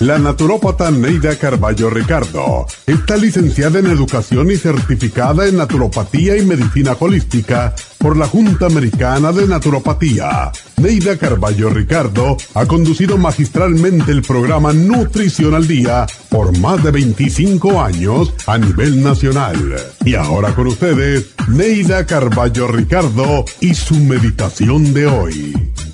La naturópata Neida Carballo Ricardo está licenciada en Educación y certificada en Naturopatía y Medicina Holística por la Junta Americana de Naturopatía. Neida Carballo Ricardo ha conducido magistralmente el programa Nutrición al Día por más de 25 años a nivel nacional. Y ahora con ustedes, Neida Carballo Ricardo y su meditación de hoy.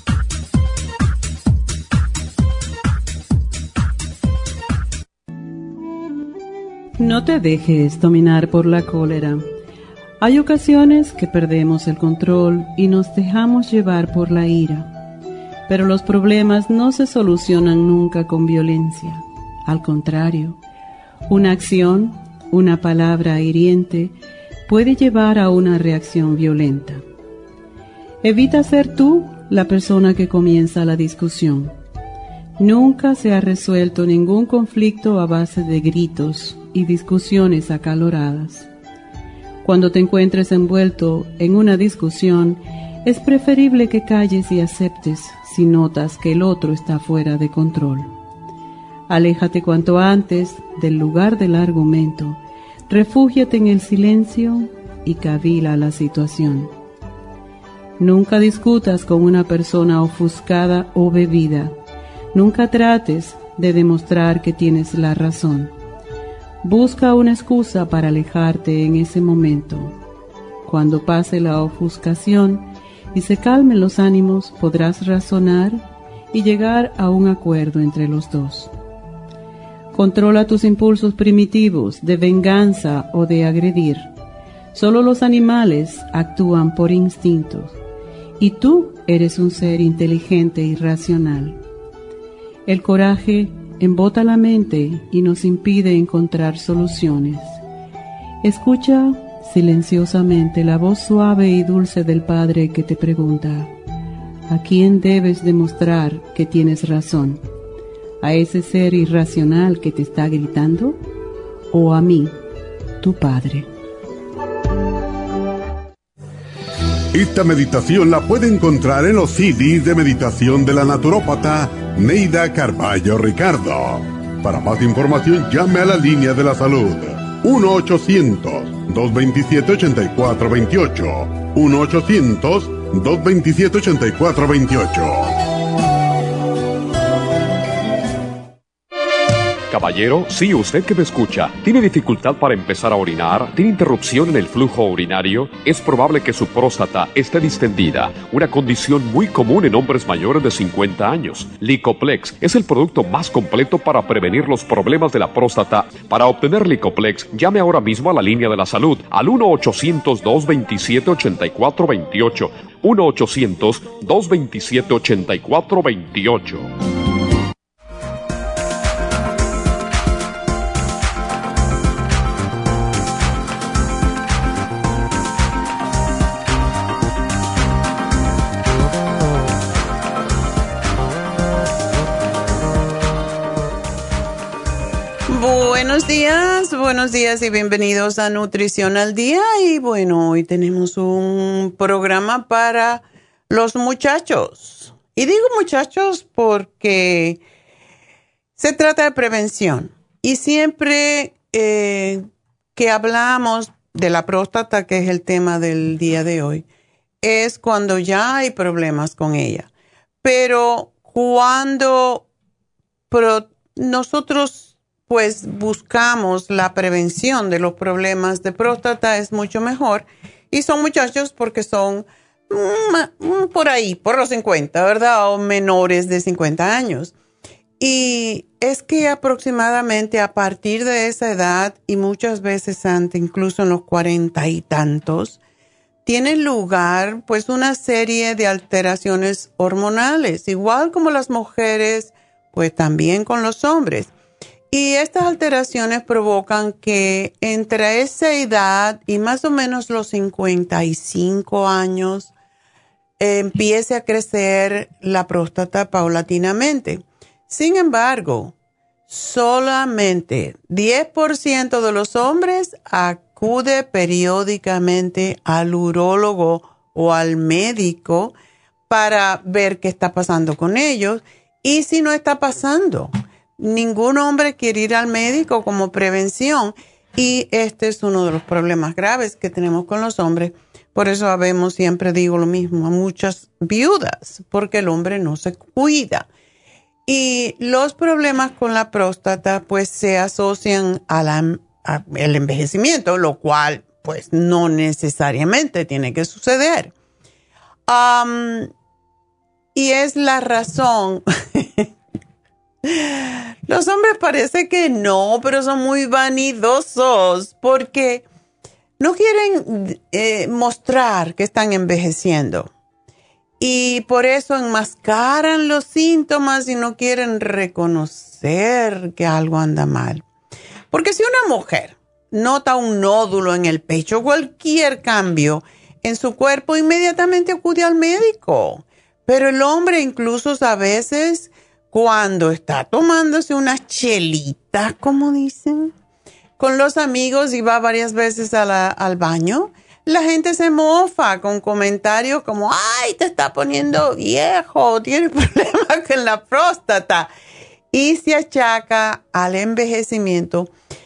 No te dejes dominar por la cólera. Hay ocasiones que perdemos el control y nos dejamos llevar por la ira. Pero los problemas no se solucionan nunca con violencia. Al contrario, una acción, una palabra hiriente puede llevar a una reacción violenta. Evita ser tú la persona que comienza la discusión. Nunca se ha resuelto ningún conflicto a base de gritos y discusiones acaloradas. Cuando te encuentres envuelto en una discusión, es preferible que calles y aceptes si notas que el otro está fuera de control. Aléjate cuanto antes del lugar del argumento, refúgiate en el silencio y cavila la situación. Nunca discutas con una persona ofuscada o bebida. Nunca trates de demostrar que tienes la razón. Busca una excusa para alejarte en ese momento. Cuando pase la ofuscación y se calmen los ánimos, podrás razonar y llegar a un acuerdo entre los dos. Controla tus impulsos primitivos de venganza o de agredir. Solo los animales actúan por instintos y tú eres un ser inteligente y racional. El coraje embota la mente y nos impide encontrar soluciones. Escucha silenciosamente la voz suave y dulce del Padre que te pregunta: ¿a quién debes demostrar que tienes razón? ¿A ese ser irracional que te está gritando? ¿O a mí, tu Padre? Esta meditación la puede encontrar en los CDs de meditación de la naturópata Neida Carballo Ricardo. Para más información, llame a la línea de la salud 1-800-227-8428. 1-800-227-8428. Caballero, sí, usted que me escucha, ¿tiene dificultad para empezar a orinar? ¿Tiene interrupción en el flujo urinario? Es probable que su próstata esté distendida, una condición muy común en hombres mayores de 50 años. Licoplex es el producto más completo para prevenir los problemas de la próstata. Para obtener Licoplex, llame ahora mismo a la línea de la salud al 1-800-227-8428. 1-800-227-8428. Buenos días y bienvenidos a Nutrición al Día. Y bueno, hoy tenemos un programa para los muchachos. Y digo muchachos porque se trata de prevención. Y siempre que hablamos de la próstata, que es el tema del día de hoy, es cuando ya hay problemas con ella. Pero cuando nosotros pues buscamos la prevención de los problemas de próstata, es mucho mejor. Y son muchachos porque son por ahí, por los 50, ¿verdad? O menores de 50 años. Y es que aproximadamente a partir de esa edad, y muchas veces antes, incluso en los 40 y tantos, tiene lugar pues una serie de alteraciones hormonales, igual como las mujeres, pues también con los hombres. Y estas alteraciones provocan que entre esa edad y más o menos los 55 años empiece a crecer la próstata paulatinamente. Sin embargo, solamente 10% de los hombres acude periódicamente al urólogo o al médico para ver qué está pasando con ellos. Y si no está pasando, ningún hombre quiere ir al médico como prevención y este es uno de los problemas graves que tenemos con los hombres. Por eso habemos, siempre digo lo mismo, a muchas viudas, porque el hombre no se cuida. Y los problemas con la próstata pues se asocian al envejecimiento, lo cual pues no necesariamente tiene que suceder. Y es la razón. Los hombres parece que no, pero son muy vanidosos porque no quieren mostrar que están envejeciendo. Y por eso enmascaran los síntomas y no quieren reconocer que algo anda mal. Porque si una mujer nota un nódulo en el pecho, cualquier cambio en su cuerpo, inmediatamente acude al médico. Pero el hombre incluso a veces, cuando está tomándose unas chelitas, como dicen, con los amigos y va varias veces al baño, la gente se mofa con comentarios como, ay, te está poniendo viejo, tienes problemas con la próstata. Y se achaca al envejecimiento.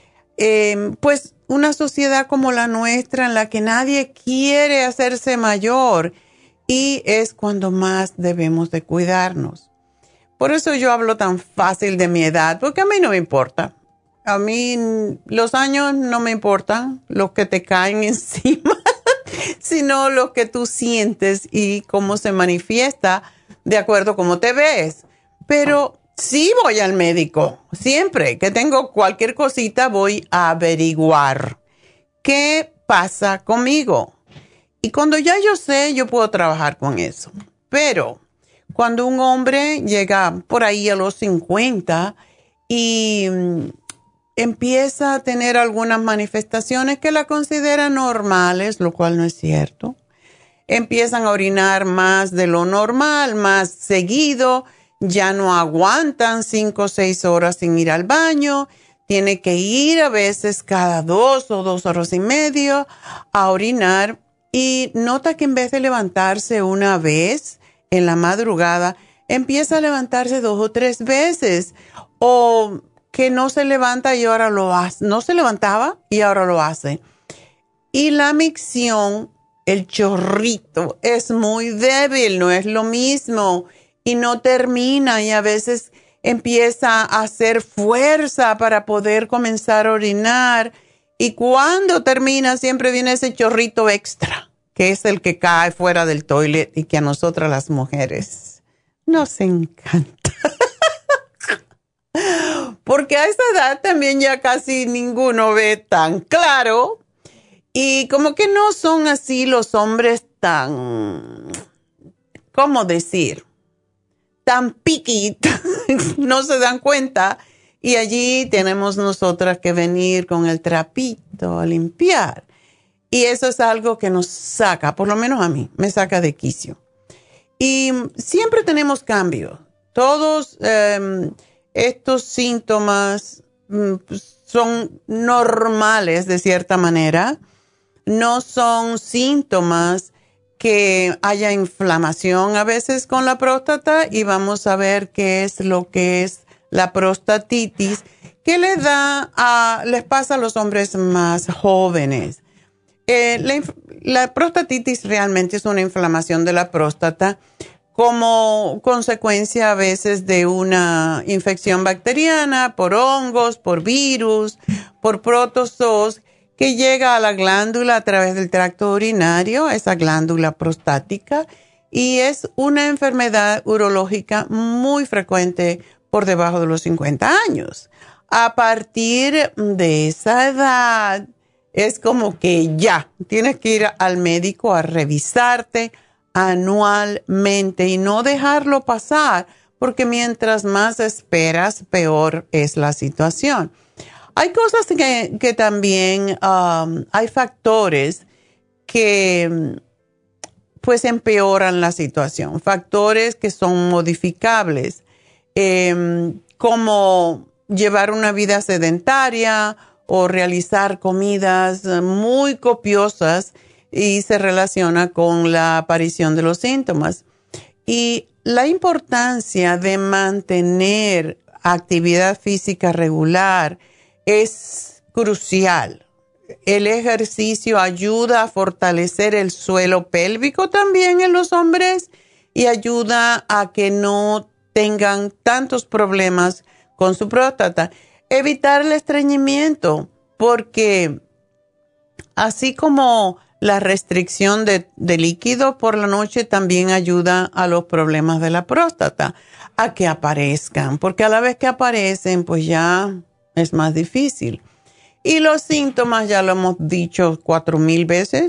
Pues una sociedad como la nuestra en la que nadie quiere hacerse mayor y es cuando más debemos de cuidarnos. Por eso yo hablo tan fácil de mi edad, porque a mí no me importa. A mí los años no me importan, los que te caen encima, sino los que tú sientes y cómo se manifiesta de acuerdo a cómo te ves. Pero sí voy al médico, siempre que tengo cualquier cosita voy a averiguar qué pasa conmigo. Y cuando ya yo sé, yo puedo trabajar con eso. Pero cuando un hombre llega por ahí a los 50 y empieza a tener algunas manifestaciones que la consideran normales, lo cual no es cierto, empiezan a orinar más de lo normal, más seguido, ya no aguantan 5 o 6 horas sin ir al baño, tiene que ir a veces cada 2 o 2 horas y media a orinar y nota que en vez de levantarse una vez en la madrugada, empieza a levantarse 2 o 3 veces o que no se levanta y ahora lo hace, no se levantaba y ahora lo hace. Y la micción, el chorrito, es muy débil, no es lo mismo y no termina y a veces empieza a hacer fuerza para poder comenzar a orinar y cuando termina siempre viene ese chorrito extra, que es el que cae fuera del toilet y que a nosotras las mujeres nos encanta. Porque a esa edad también ya casi ninguno ve tan claro y como que no son así los hombres tan, ¿cómo decir? Tan picky, no se dan cuenta y allí tenemos nosotras que venir con el trapito a limpiar. Y eso es algo que nos saca, por lo menos a mí, me saca de quicio. Y siempre tenemos cambios. Todos estos síntomas son normales de cierta manera. No son síntomas que haya inflamación a veces con la próstata y vamos a ver qué es lo que es la prostatitis que les pasa a los hombres más jóvenes. La prostatitis realmente es una inflamación de la próstata como consecuencia a veces de una infección bacteriana por hongos, por virus, por protozoos que llega a la glándula a través del tracto urinario, esa glándula prostática, y es una enfermedad urológica muy frecuente por debajo de los 50 años. A partir de esa edad, es como que ya tienes que ir al médico a revisarte anualmente y no dejarlo pasar, porque mientras más esperas, peor es la situación. Hay cosas que también, hay factores que pues empeoran la situación, factores que son modificables, como llevar una vida sedentaria o realizar comidas muy copiosas y se relaciona con la aparición de los síntomas. Y la importancia de mantener actividad física regular es crucial. El ejercicio ayuda a fortalecer el suelo pélvico también en los hombres y ayuda a que no tengan tantos problemas con su próstata. Evitar el estreñimiento, porque así como la restricción de líquido por la noche también ayuda a los problemas de la próstata, a que aparezcan, porque a la vez que aparecen, pues ya es más difícil. Y los síntomas ya lo hemos dicho 4,000 veces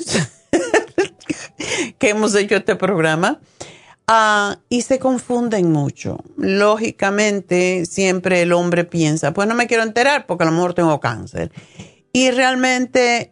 que hemos hecho este programa. Y se confunden mucho. Lógicamente, siempre el hombre piensa, pues no me quiero enterar porque a lo mejor tengo cáncer. Y realmente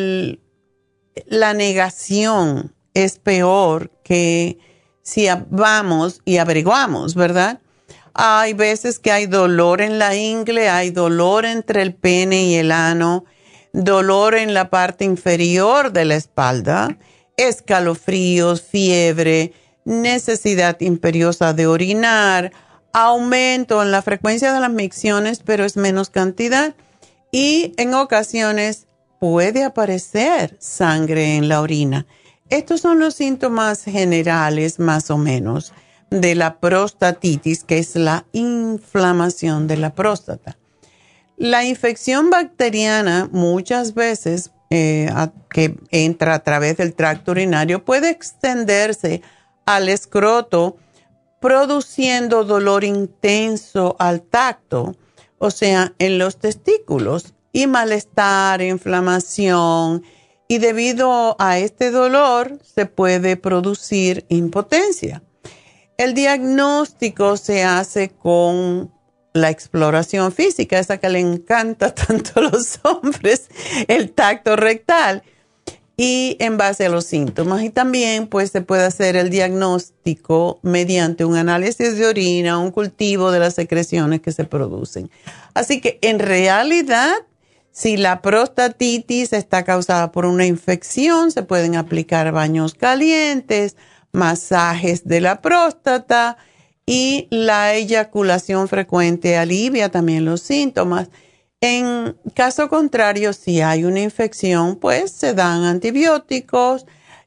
la negación es peor que si vamos y averiguamos, ¿verdad? Hay veces que hay dolor en la ingle, hay dolor entre el pene y el ano, dolor en la parte inferior de la espalda, escalofríos, fiebre, necesidad imperiosa de orinar, aumento en la frecuencia de las micciones, pero es menos cantidad, y en ocasiones puede aparecer sangre en la orina. Estos son los síntomas generales, más o menos, de la prostatitis, que es la inflamación de la próstata. La infección bacteriana muchas veces que entra a través del tracto urinario puede extenderse al escroto, produciendo dolor intenso al tacto, o sea, en los testículos, y malestar, inflamación, y debido a este dolor se puede producir impotencia. El diagnóstico se hace con la exploración física, esa que le encanta tanto a los hombres, el tacto rectal, y en base a los síntomas. Y también pues se puede hacer el diagnóstico mediante un análisis de orina, un cultivo de las secreciones que se producen. Así que en realidad, si la prostatitis está causada por una infección, se pueden aplicar baños calientes, masajes de la próstata, y la eyaculación frecuente alivia también los síntomas. En caso contrario, si hay una infección, pues se dan antibióticos.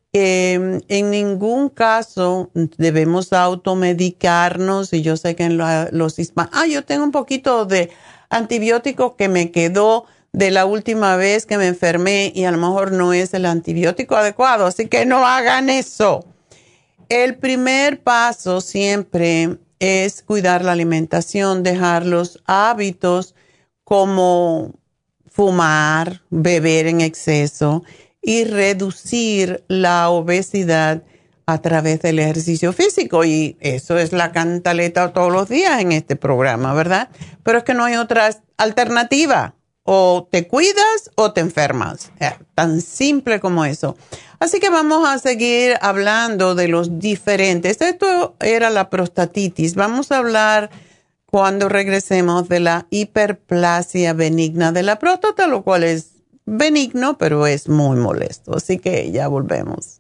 En ningún caso debemos automedicarnos. Y yo sé que en los hispanos, yo tengo un poquito de antibiótico que me quedó de la última vez que me enfermé y a lo mejor no es el antibiótico adecuado, así que no hagan eso. El primer paso siempre es cuidar la alimentación, dejar los hábitos como fumar, beber en exceso y reducir la obesidad a través del ejercicio físico. Y eso es la cantaleta todos los días en este programa, ¿verdad? Pero es que no hay otra alternativa. O te cuidas o te enfermas. Tan simple como eso. Así que vamos a seguir hablando de los diferentes. Esto era la prostatitis. Vamos a hablar cuando regresemos de la hiperplasia benigna de la próstata, lo cual es benigno, pero es muy molesto. Así que ya volvemos.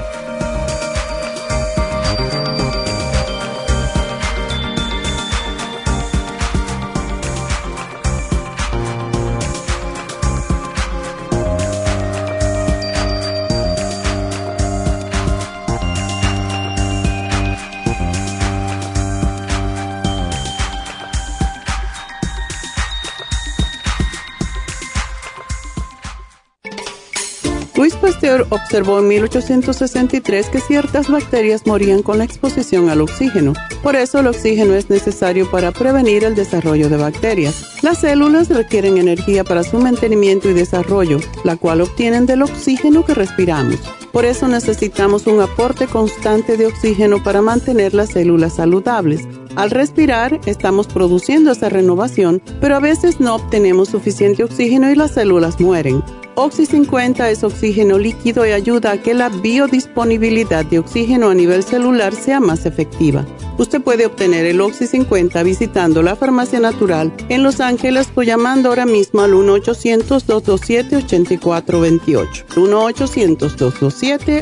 Louis Pasteur observó en 1863 que ciertas bacterias morían con la exposición al oxígeno. Por eso el oxígeno es necesario para prevenir el desarrollo de bacterias. Las células requieren energía para su mantenimiento y desarrollo, la cual obtienen del oxígeno que respiramos. Por eso necesitamos un aporte constante de oxígeno para mantener las células saludables. Al respirar, estamos produciendo esa renovación, pero a veces no obtenemos suficiente oxígeno y las células mueren. Oxy 50 es oxígeno líquido y ayuda a que la biodisponibilidad de oxígeno a nivel celular sea más efectiva. Usted puede obtener el Oxy 50 visitando la Farmacia Natural en Los Ángeles o llamando ahora mismo al 1-800-227-8428.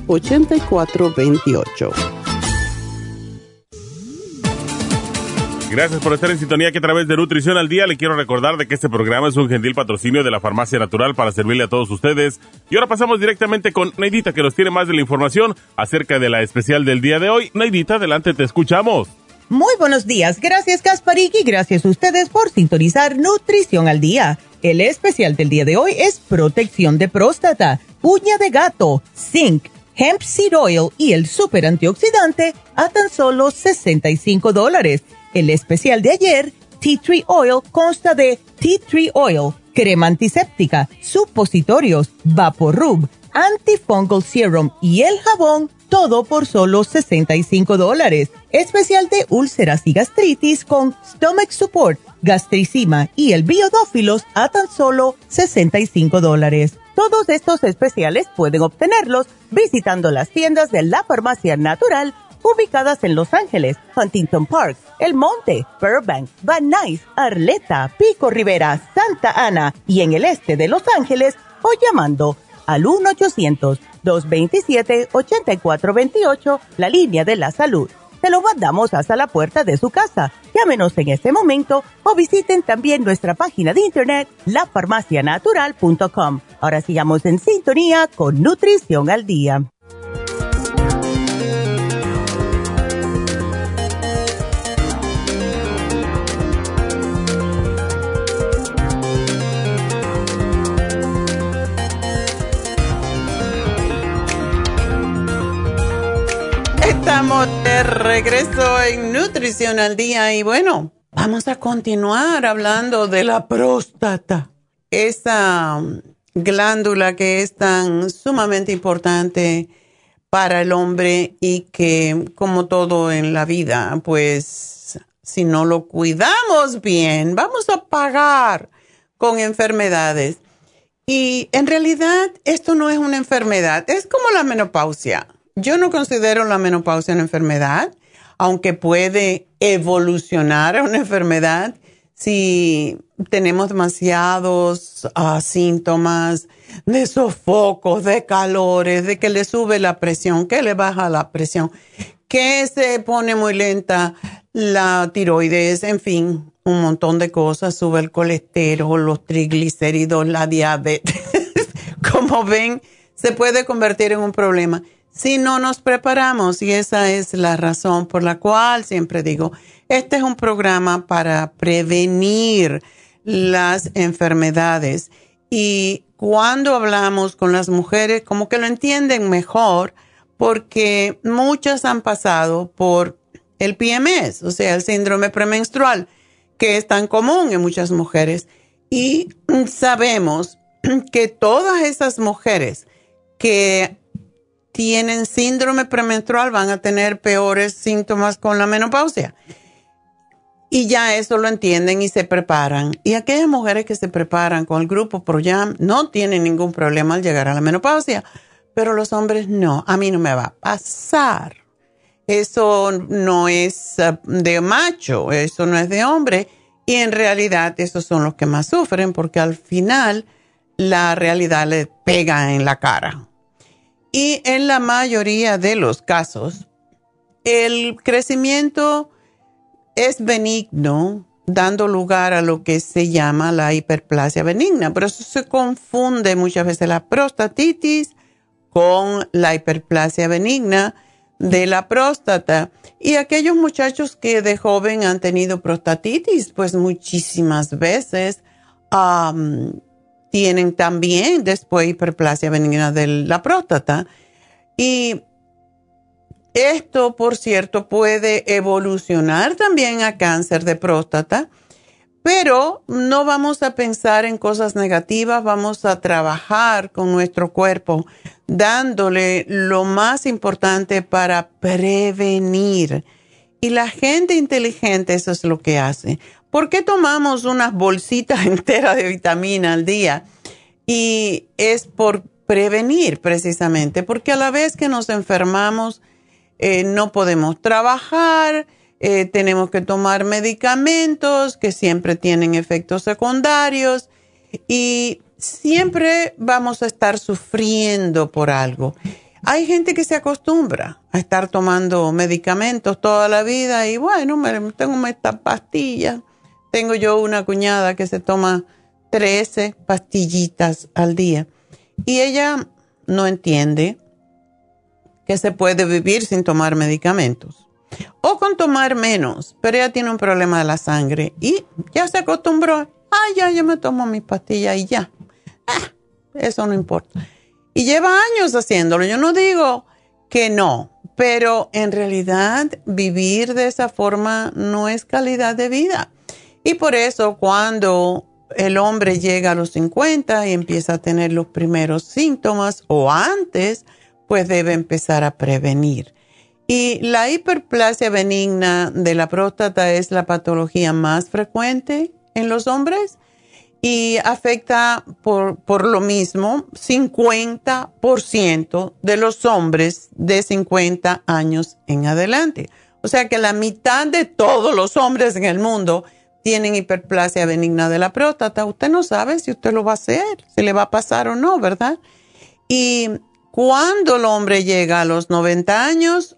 1-800-227-8428. Gracias por estar en sintonía que a través de Nutrición al Día le quiero recordar de que este programa es un gentil patrocinio de la Farmacia Natural para servirle a todos ustedes. Y ahora pasamos directamente con Neidita, que nos tiene más de la información acerca de la especial del día de hoy. Neidita, adelante, te escuchamos. Muy buenos días. Gracias, Gasparín, y gracias a ustedes por sintonizar Nutrición al Día. El especial del día de hoy es protección de próstata, uña de gato, zinc, hemp seed oil y el super antioxidante a tan solo $65. El especial de ayer, Tea Tree Oil, consta de Tea Tree Oil, crema antiséptica, supositorios, VapoRub, antifungal serum y el jabón, todo por solo $65. Especial de úlceras y gastritis con Stomach Support, Gastricima y el Biodófilos a tan solo $65. Todos estos especiales pueden obtenerlos visitando las tiendas de la Farmacia Natural ubicadas en Los Ángeles, Huntington Park, El Monte, Burbank, Van Nuys, Arleta, Pico Rivera, Santa Ana y en el este de Los Ángeles o llamando al 1-800-227-8428, la línea de la salud. Se lo mandamos hasta la puerta de su casa. Llámenos en este momento o visiten también nuestra página de internet, lafarmacianatural.com. Ahora sigamos en sintonía con Nutrición al Día. Estamos de regreso en Nutrición al Día y bueno, vamos a continuar hablando de la próstata, esa glándula que es tan sumamente importante para el hombre y que, como todo en la vida, pues si no lo cuidamos bien, vamos a pagar con enfermedades. Y en realidad esto no es una enfermedad, es como la menopausia. Yo no considero la menopausia una enfermedad, aunque puede evolucionar a una enfermedad si tenemos demasiados síntomas de sofocos, de calores, de que le sube la presión, que le baja la presión, que se pone muy lenta la tiroides, en fin, un montón de cosas, sube el colesterol, los triglicéridos, la diabetes. Como ven, se puede convertir en un problema si no nos preparamos, y esa es la razón por la cual siempre digo, este es un programa para prevenir las enfermedades. Y cuando hablamos con las mujeres, como que lo entienden mejor, porque muchas han pasado por el PMS, o sea, el síndrome premenstrual, que es tan común en muchas mujeres. Y sabemos que todas esas mujeres que tienen síndrome premenstrual van a tener peores síntomas con la menopausia. Y ya eso lo entienden y se preparan. Y aquellas mujeres que se preparan con el grupo ProYam no tienen ningún problema al llegar a la menopausia. Pero los hombres no, a mí no me va a pasar. Eso no es de macho, eso no es de hombre. Y en realidad esos son los que más sufren porque al final la realidad les pega en la cara. Y en la mayoría de los casos, el crecimiento es benigno, dando lugar a lo que se llama la hiperplasia benigna. Por eso se confunde muchas veces la prostatitis con la hiperplasia benigna de la próstata. Y aquellos muchachos que de joven han tenido prostatitis, pues muchísimas veces tienen también después hiperplasia benigna de la próstata. Y esto, por cierto, puede evolucionar también a cáncer de próstata, pero no vamos a pensar en cosas negativas, vamos a trabajar con nuestro cuerpo, dándole lo más importante para prevenir. Y la gente inteligente eso es lo que hace. ¿Por qué tomamos unas bolsitas enteras de vitamina al día? Y es por prevenir precisamente, porque a la vez que nos enfermamos, no podemos trabajar, tenemos que tomar medicamentos que siempre tienen efectos secundarios y siempre vamos a estar sufriendo por algo. Hay gente que se acostumbra a estar tomando medicamentos toda la vida y bueno, tengo esta pastilla. Tengo yo una cuñada que se toma 13 pastillitas al día y ella no entiende que se puede vivir sin tomar medicamentos o con tomar menos, pero ella tiene un problema de la sangre y ya se acostumbró. Yo me tomo mis pastillas y ya. Eso no importa. Y lleva años haciéndolo. Yo no digo que no, pero en realidad vivir de esa forma no es calidad de vida. Y por eso cuando el hombre llega a los 50 y empieza a tener los primeros síntomas o antes, pues debe empezar a prevenir. Y la hiperplasia benigna de la próstata es la patología más frecuente en los hombres y afecta por lo mismo 50% de los hombres de 50 años en adelante. O sea que la mitad de todos los hombres en el mundo tienen hiperplasia benigna de la próstata. Usted no sabe si usted lo va a hacer, si le va a pasar o no, ¿verdad? Y cuando el hombre llega a los 90 años,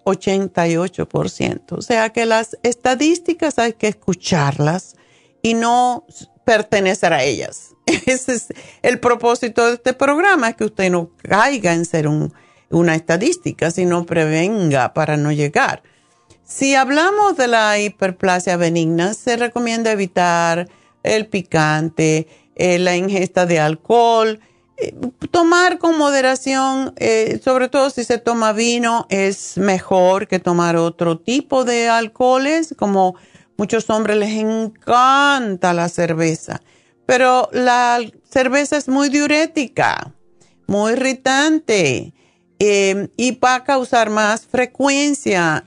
88%. O sea que las estadísticas hay que escucharlas y no pertenecer a ellas. Ese es el propósito de este programa, es que usted no caiga en ser una estadística, sino prevenga para no llegar. Si hablamos de la hiperplasia benigna, se recomienda evitar el picante, la ingesta de alcohol, tomar con moderación, sobre todo si se toma vino, es mejor que tomar otro tipo de alcoholes, como muchos hombres les encanta la cerveza, pero la cerveza es muy diurética, muy irritante y va a causar más frecuencia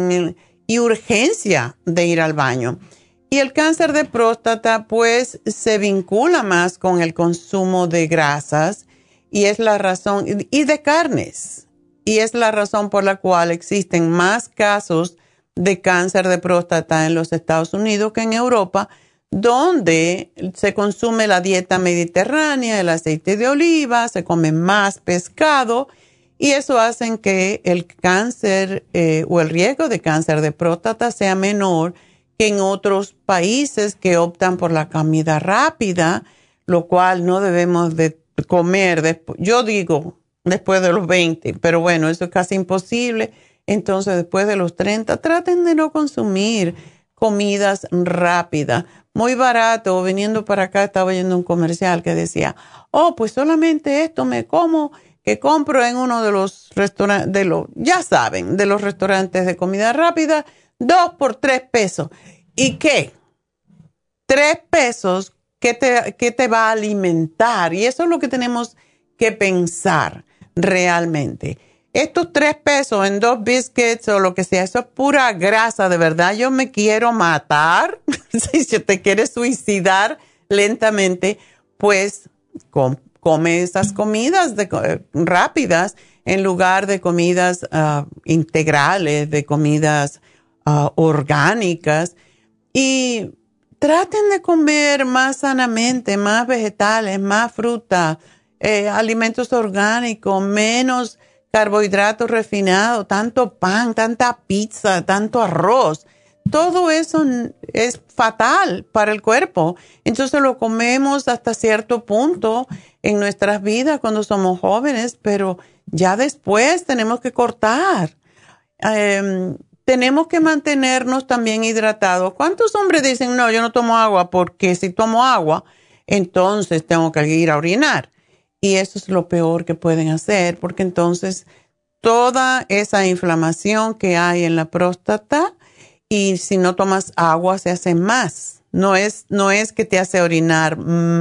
y urgencia de ir al baño. Y el cáncer de próstata pues se vincula más con el consumo de grasas y es la razón, y de carnes, y es la razón por la cual existen más casos de cáncer de próstata en los Estados Unidos que en Europa, donde se consume la dieta mediterránea, el aceite de oliva, se come más pescado y eso hace que el cáncer o el riesgo de cáncer de próstata sea menor que en otros países que optan por la comida rápida, lo cual no debemos de comer después. Yo digo después de los 20, pero bueno, eso es casi imposible. Entonces, después de los 30, traten de no consumir comidas rápidas. Muy barato, viniendo para acá, estaba oyendo un comercial que decía, pues solamente esto me como, que compro en uno de los restaurantes, de los restaurantes de comida rápida, 2 por 3 pesos. ¿Y qué? 3 pesos, ¿qué te va a alimentar? Y eso es lo que tenemos que pensar realmente. Estos 3 pesos en 2 biscuits o lo que sea, eso es pura grasa, de verdad. Yo me quiero matar. Si te quieres suicidar lentamente, pues come esas comidas rápidas en lugar de comidas integrales, de comidas orgánicas. Y traten de comer más sanamente, más vegetales, más fruta, alimentos orgánicos, menos carbohidratos refinados, tanto pan, tanta pizza, tanto arroz. Todo eso es fatal para el cuerpo. Entonces lo comemos hasta cierto punto en nuestras vidas cuando somos jóvenes, pero ya después tenemos que cortar. Tenemos que mantenernos también hidratados. ¿Cuántos hombres dicen, no, yo no tomo agua porque si tomo agua, entonces tengo que ir a orinar? Y eso es lo peor que pueden hacer, porque entonces toda esa inflamación que hay en la próstata, y si no tomas agua se hace más. No es que te hace orinar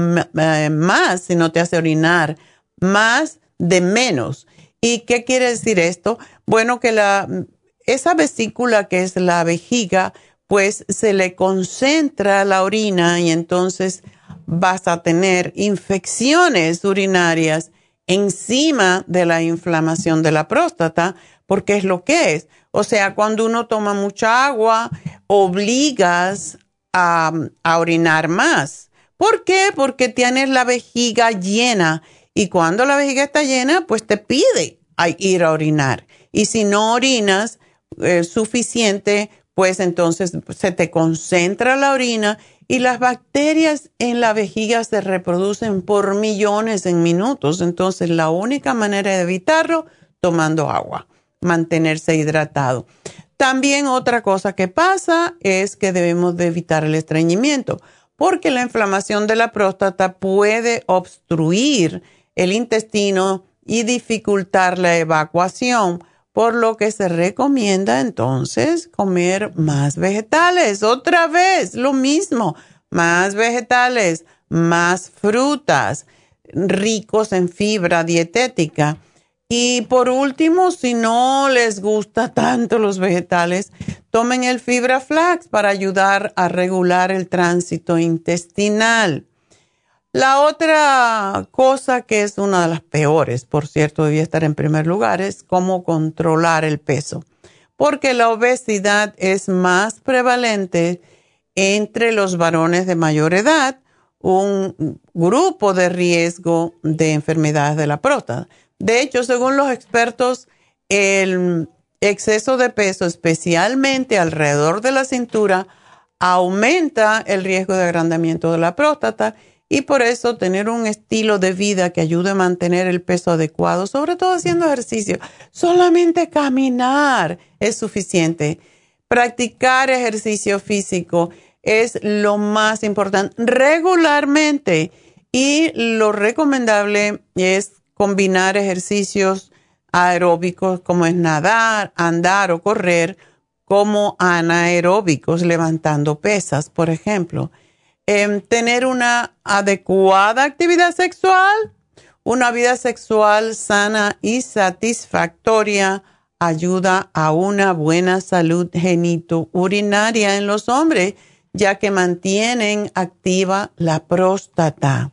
más, sino te hace orinar más de menos. ¿Y qué quiere decir esto? Bueno, que esa vesícula que es la vejiga, pues se le concentra la orina y entonces vas a tener infecciones urinarias encima de la inflamación de la próstata, porque es lo que es. O sea, cuando uno toma mucha agua, obligas a orinar más. ¿Por qué? Porque tienes la vejiga llena y cuando la vejiga está llena, pues te pide ir a orinar. Y si no orinas suficiente, pues entonces se te concentra la orina y las bacterias en la vejiga se reproducen por millones en minutos. Entonces la única manera de evitarlo, tomando agua, mantenerse hidratado. También otra cosa que pasa es que debemos de evitar el estreñimiento, porque la inflamación de la próstata puede obstruir el intestino y dificultar la evacuación, por lo que se recomienda entonces comer más vegetales. Otra vez, lo mismo, más vegetales, más frutas, ricos en fibra dietética. Y por último, si no les gusta tanto los vegetales, tomen el fibra flax para ayudar a regular el tránsito intestinal. La otra cosa que es una de las peores, por cierto, debía estar en primer lugar, es cómo controlar el peso. Porque la obesidad es más prevalente entre los varones de mayor edad, un grupo de riesgo de enfermedades de la próstata. De hecho, según los expertos, el exceso de peso, especialmente alrededor de la cintura, aumenta el riesgo de agrandamiento de la próstata y por eso tener un estilo de vida que ayude a mantener el peso adecuado, sobre todo haciendo ejercicio. Solamente caminar es suficiente. Practicar ejercicio físico es lo más importante regularmente y lo recomendable es combinar ejercicios aeróbicos como es nadar, andar o correr, como anaeróbicos, levantando pesas, por ejemplo. Tener una adecuada actividad sexual, una vida sexual sana y satisfactoria ayuda a una buena salud genitourinaria en los hombres, ya que mantienen activa la próstata.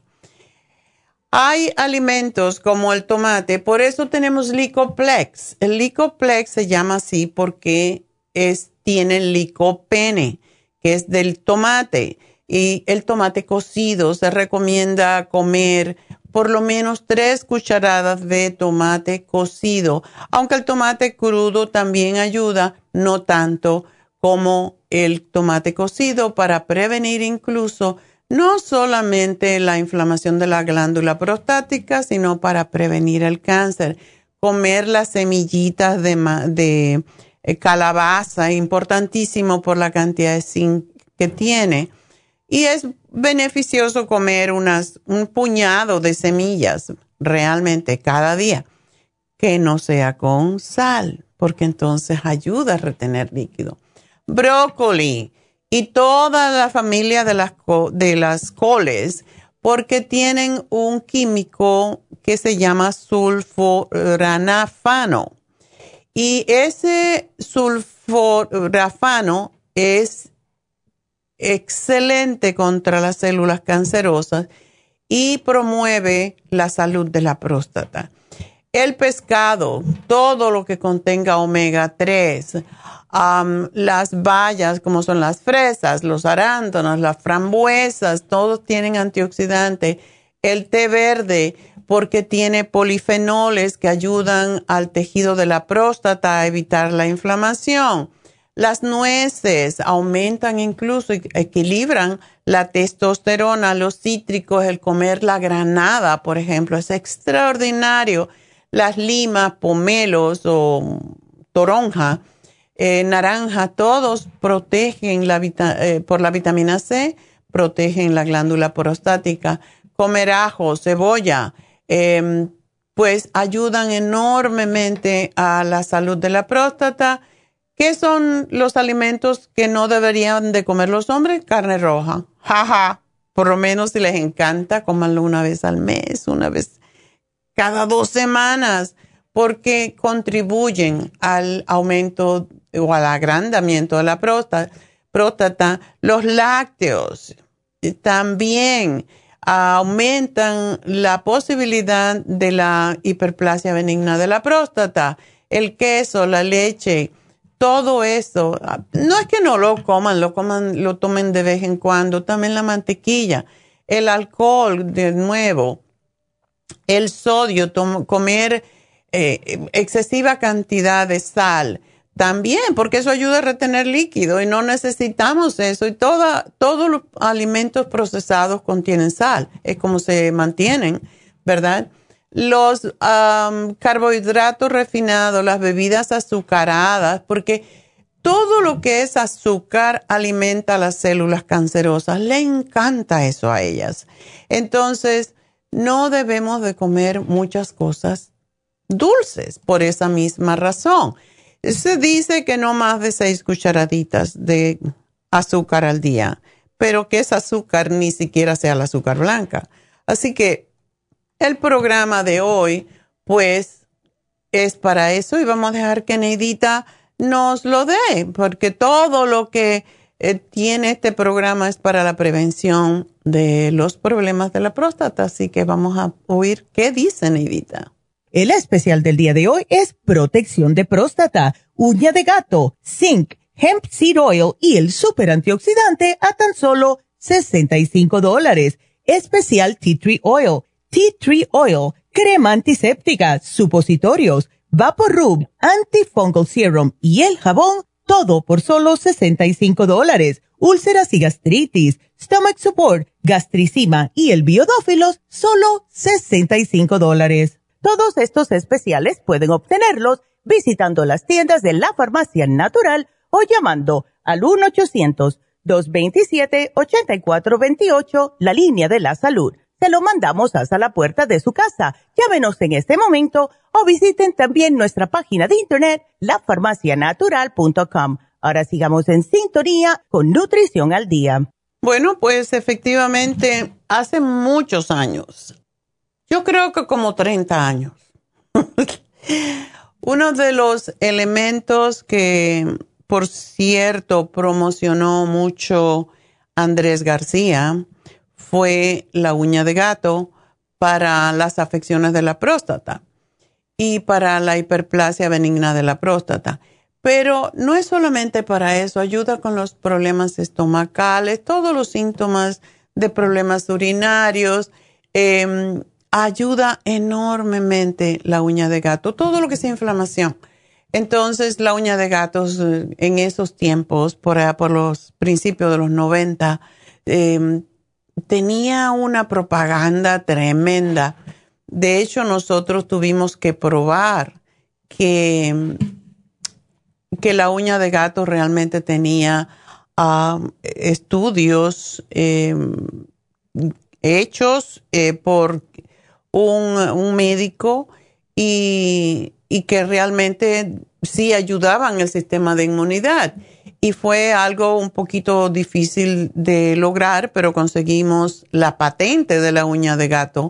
Hay alimentos como el tomate, por eso tenemos Licoplex. El Licoplex se llama así porque tiene el licopene, que es del tomate. Y el tomate cocido se recomienda comer por lo menos 3 cucharadas de tomate cocido, aunque el tomate crudo también ayuda, no tanto como el tomate cocido, para prevenir incluso no solamente la inflamación de la glándula prostática, sino para prevenir el cáncer. Comer las semillitas de calabaza, importantísimo por la cantidad de zinc que tiene. Y es beneficioso comer un puñado de semillas realmente cada día, que no sea con sal, porque entonces ayuda a retener líquido. Brócoli y toda la familia de las coles, porque tienen un químico que se llama sulforafano. Y ese sulforafano es excelente contra las células cancerosas y promueve la salud de la próstata. El pescado, todo lo que contenga omega 3, las bayas como son las fresas, los arándanos, las frambuesas, todos tienen antioxidantes. El té verde, porque tiene polifenoles que ayudan al tejido de la próstata a evitar la inflamación. Las nueces aumentan incluso y equilibran la testosterona, los cítricos, el comer la granada, por ejemplo, es extraordinario. Las limas, pomelos o toronja, naranja, todos protegen por la vitamina C, protegen la glándula prostática. Comer ajo, cebolla, pues ayudan enormemente a la salud de la próstata. ¿Qué son los alimentos que no deberían de comer los hombres? Carne roja. Jaja. Por lo menos si les encanta, cómanlo una vez al mes, una vez cada 2 semanas, porque contribuyen al aumento o al agrandamiento de la próstata. Los lácteos también aumentan la posibilidad de la hiperplasia benigna de la próstata. El queso, la leche, todo eso, no es que no lo coman, lo tomen de vez en cuando. También la mantequilla, el alcohol, de nuevo, el sodio, comer excesiva cantidad de sal. También, porque eso ayuda a retener líquido y no necesitamos eso. Y todos los alimentos procesados contienen sal. Es como se mantienen, ¿verdad? Los carbohidratos refinados, las bebidas azucaradas, porque todo lo que es azúcar alimenta las células cancerosas. Le encanta eso a ellas. Entonces, no debemos de comer muchas cosas dulces por esa misma razón. Se dice que no más de 6 cucharaditas de azúcar al día, pero que ese azúcar ni siquiera sea el azúcar blanca. Así que el programa de hoy, pues, es para eso y vamos a dejar que Neidita nos lo dé, porque todo lo que tiene este programa es para la prevención de los problemas de la próstata. Así que vamos a oír qué dice Neidita. El especial del día de hoy es protección de próstata, uña de gato, zinc, hemp seed oil y el super antioxidante a tan solo $65. Especial Tea Tree Oil, Tea Tree Oil, crema antiséptica, supositorios, Vaporub, antifungal serum y el jabón, todo por solo $65. Úlceras y gastritis, stomach support, gastricima y el biodófilos, solo $65. Todos estos especiales pueden obtenerlos visitando las tiendas de la Farmacia Natural o llamando al 1-800-227-8428, la línea de la salud. Se lo mandamos hasta la puerta de su casa. Llámenos en este momento o visiten también nuestra página de internet, lafarmacianatural.com. Ahora sigamos en sintonía con Nutrición al Día. Bueno, pues efectivamente, hace muchos años, yo creo que como 30 años, uno de los elementos que, por cierto, promocionó mucho Andrés García fue la uña de gato para las afecciones de la próstata y para la hiperplasia benigna de la próstata. Pero no es solamente para eso, ayuda con los problemas estomacales, todos los síntomas de problemas urinarios, ayuda enormemente la uña de gato, todo lo que sea inflamación. Entonces, la uña de gatos en esos tiempos, por allá por los principios de los 90, tenía una propaganda tremenda. De hecho, nosotros tuvimos que probar que la uña de gato realmente tenía estudios hechos por un médico y que realmente sí ayudaban el sistema de inmunidad. Y fue algo un poquito difícil de lograr, pero conseguimos la patente de la uña de gato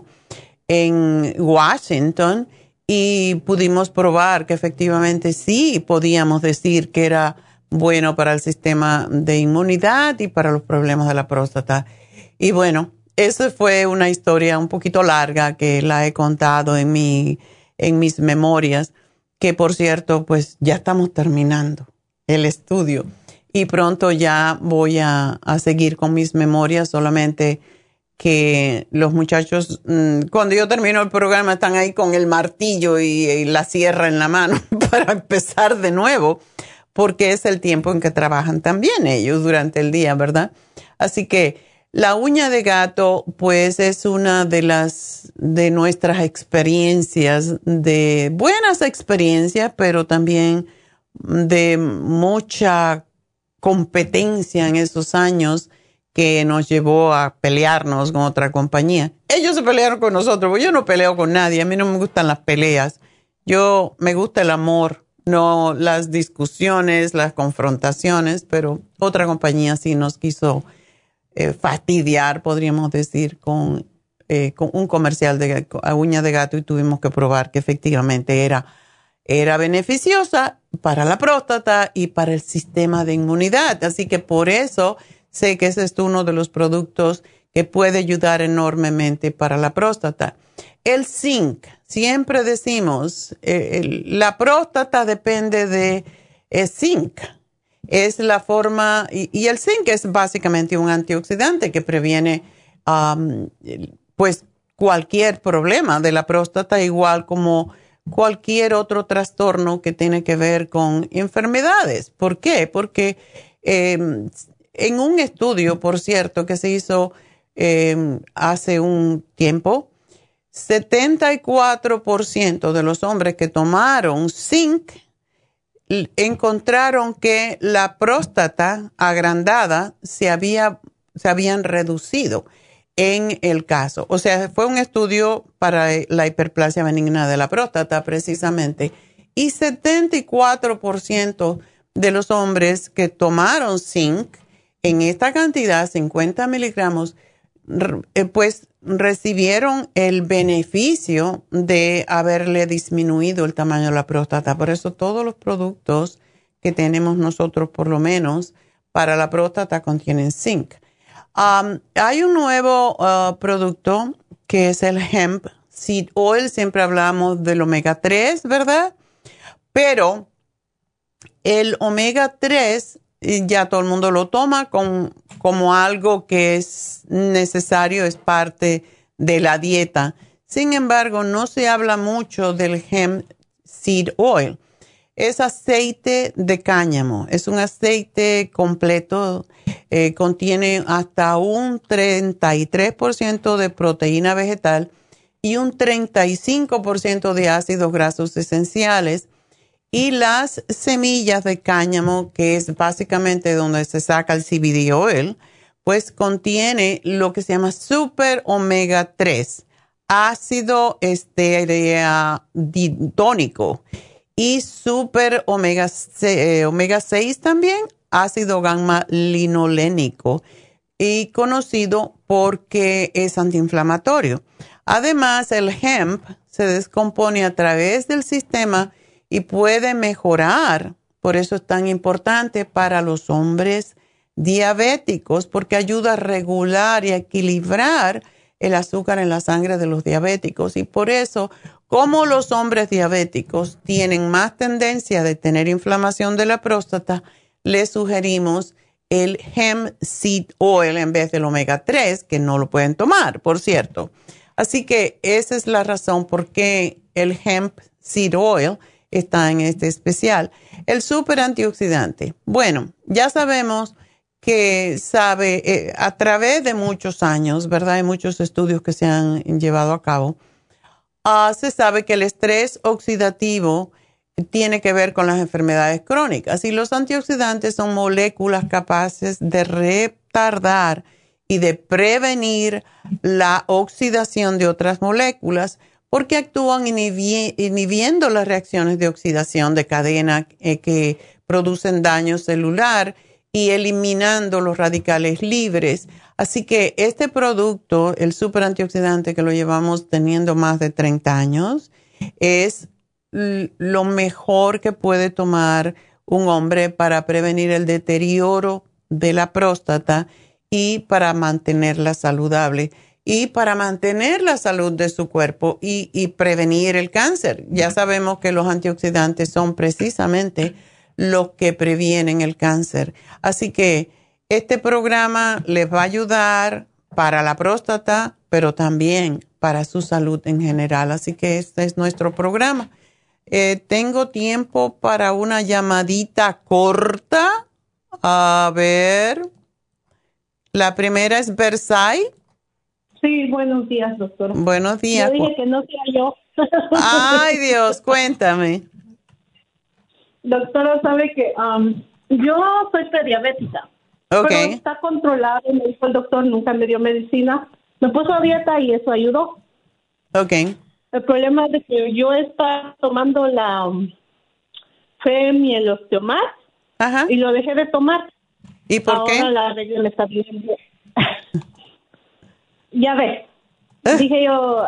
en Washington y pudimos probar que efectivamente sí podíamos decir que era bueno para el sistema de inmunidad y para los problemas de la próstata. Y bueno, esa fue una historia un poquito larga que la he contado en mis memorias, que por cierto, pues ya estamos terminando el estudio y pronto ya voy a seguir con mis memorias, solamente que los muchachos, cuando yo termino el programa, están ahí con el martillo y la sierra en la mano para empezar de nuevo, porque es el tiempo en que trabajan también ellos durante el día, ¿verdad? Así que la uña de gato, pues, es una de nuestras experiencias, de buenas experiencias, pero también de mucha competencia en esos años que nos llevó a pelearnos con otra compañía. Ellos se pelearon con nosotros, porque yo no peleo con nadie, a mí no me gustan las peleas. Me gusta el amor, no las discusiones, las confrontaciones, pero otra compañía sí nos quiso fastidiar, podríamos decir, con un comercial de uña de gato y tuvimos que probar que efectivamente era beneficiosa para la próstata y para el sistema de inmunidad. Así que por eso sé que ese es uno de los productos que puede ayudar enormemente para la próstata. El zinc, siempre decimos, la próstata depende de zinc. Es la forma, y el zinc es básicamente un antioxidante que previene pues cualquier problema de la próstata, igual como cualquier otro trastorno que tiene que ver con enfermedades. ¿Por qué? Porque en un estudio, por cierto, que se hizo hace un tiempo, 74% de los hombres que tomaron zinc encontraron que la próstata agrandada se habían reducido en el caso. O sea, fue un estudio para la hiperplasia benigna de la próstata precisamente. Y 74% de los hombres que tomaron zinc en esta cantidad, 50 miligramos, pues recibieron el beneficio de haberle disminuido el tamaño de la próstata. Por eso todos los productos que tenemos nosotros, por lo menos para la próstata, contienen zinc. Hay un nuevo producto que es el Hemp Seed Oil. Siempre hablamos del omega 3, ¿verdad? Pero el omega 3 ya todo el mundo lo toma como algo que es necesario, es parte de la dieta. Sin embargo, no se habla mucho del Hemp Seed Oil. Es aceite de cáñamo, es un aceite completo, contiene hasta un 33% de proteína vegetal y un 35% de ácidos grasos esenciales. Y las semillas de cáñamo, que es básicamente donde se saca el CBD oil, pues contiene lo que se llama super omega 3, ácido estearidotónico y super omega 6 también, ácido gamma linolénico, y conocido porque es antiinflamatorio. Además, el hemp se descompone a través del sistema y puede mejorar, por eso es tan importante para los hombres diabéticos, porque ayuda a regular y a equilibrar el azúcar en la sangre de los diabéticos. Y por eso, como los hombres diabéticos tienen más tendencia de tener inflamación de la próstata, les sugerimos el Hemp Seed Oil en vez del omega 3, que no lo pueden tomar, por cierto. Así que esa es la razón por qué el Hemp Seed Oil está en este especial. El super antioxidante. Bueno, ya sabemos que a través de muchos años, ¿verdad? Hay muchos estudios que se han llevado a cabo. Se sabe que el estrés oxidativo tiene que ver con las enfermedades crónicas y los antioxidantes son moléculas capaces de retardar y de prevenir la oxidación de otras moléculas, porque actúan inhibiendo las reacciones de oxidación de cadena que producen daño celular y eliminando los radicales libres. Así que este producto, el super antioxidante, que lo llevamos teniendo más de 30 años, es lo mejor que puede tomar un hombre para prevenir el deterioro de la próstata y para mantenerla saludable. Y para mantener la salud de su cuerpo y prevenir el cáncer. Ya sabemos que los antioxidantes son precisamente los que previenen el cáncer. Así que este programa les va a ayudar para la próstata, pero también para su salud en general. Así que este es nuestro programa. Tengo tiempo para una llamadita corta. A ver. La primera es Versailles. Sí, buenos días, doctora. Buenos días. Yo dije que no sea yo. Ay, Dios, cuéntame. Doctora, sabe que yo soy prediabética. Ok. Pero está controlado, me dijo el doctor, nunca me dio medicina. Me puso a dieta y eso ayudó. Ok. El problema es de que yo estaba tomando la FEM y el Osteomat. Ajá. Y lo dejé de tomar. ¿Y por qué? Ahora la regla me está viendo. Ya ves, dije yo,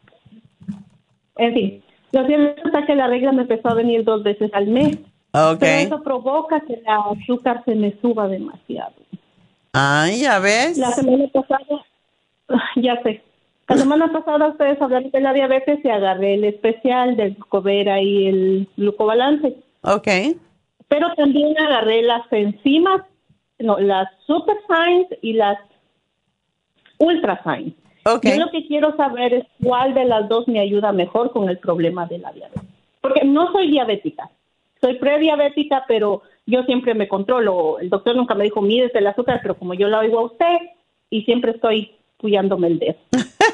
en fin, lo cierto es que la regla me empezó a venir 2 veces al mes. Ok. Pero eso provoca que el azúcar se me suba demasiado. Ay, ya ves. La semana pasada, ya sé, la semana pasada ustedes hablaron de la diabetes y agarré el especial del Glucovera y el Glucobalance. Ok. Pero también agarré las enzimas, las Super Signs y las Ultra Signs. Ok. Yo lo que quiero saber es cuál de las dos me ayuda mejor con el problema de la diabetes. porque no soy diabética, soy prediabética, pero yo siempre me controlo. El doctor nunca me dijo, mídete el azúcar, pero como yo la oigo a usted, y siempre estoy puyándome el dedo.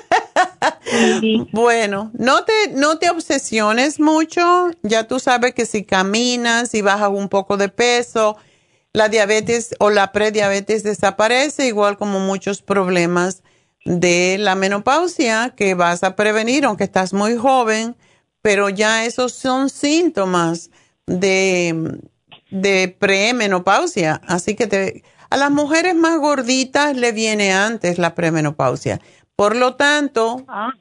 Bueno, no te obsesiones mucho. Ya tú sabes que si caminas y bajas un poco de peso, la diabetes o la prediabetes desaparece, igual como muchos problemas de la menopausia que vas a prevenir, aunque estás muy joven, pero ya esos son síntomas de premenopausia. Así que a las mujeres más gorditas le viene antes la premenopausia. Por lo tanto,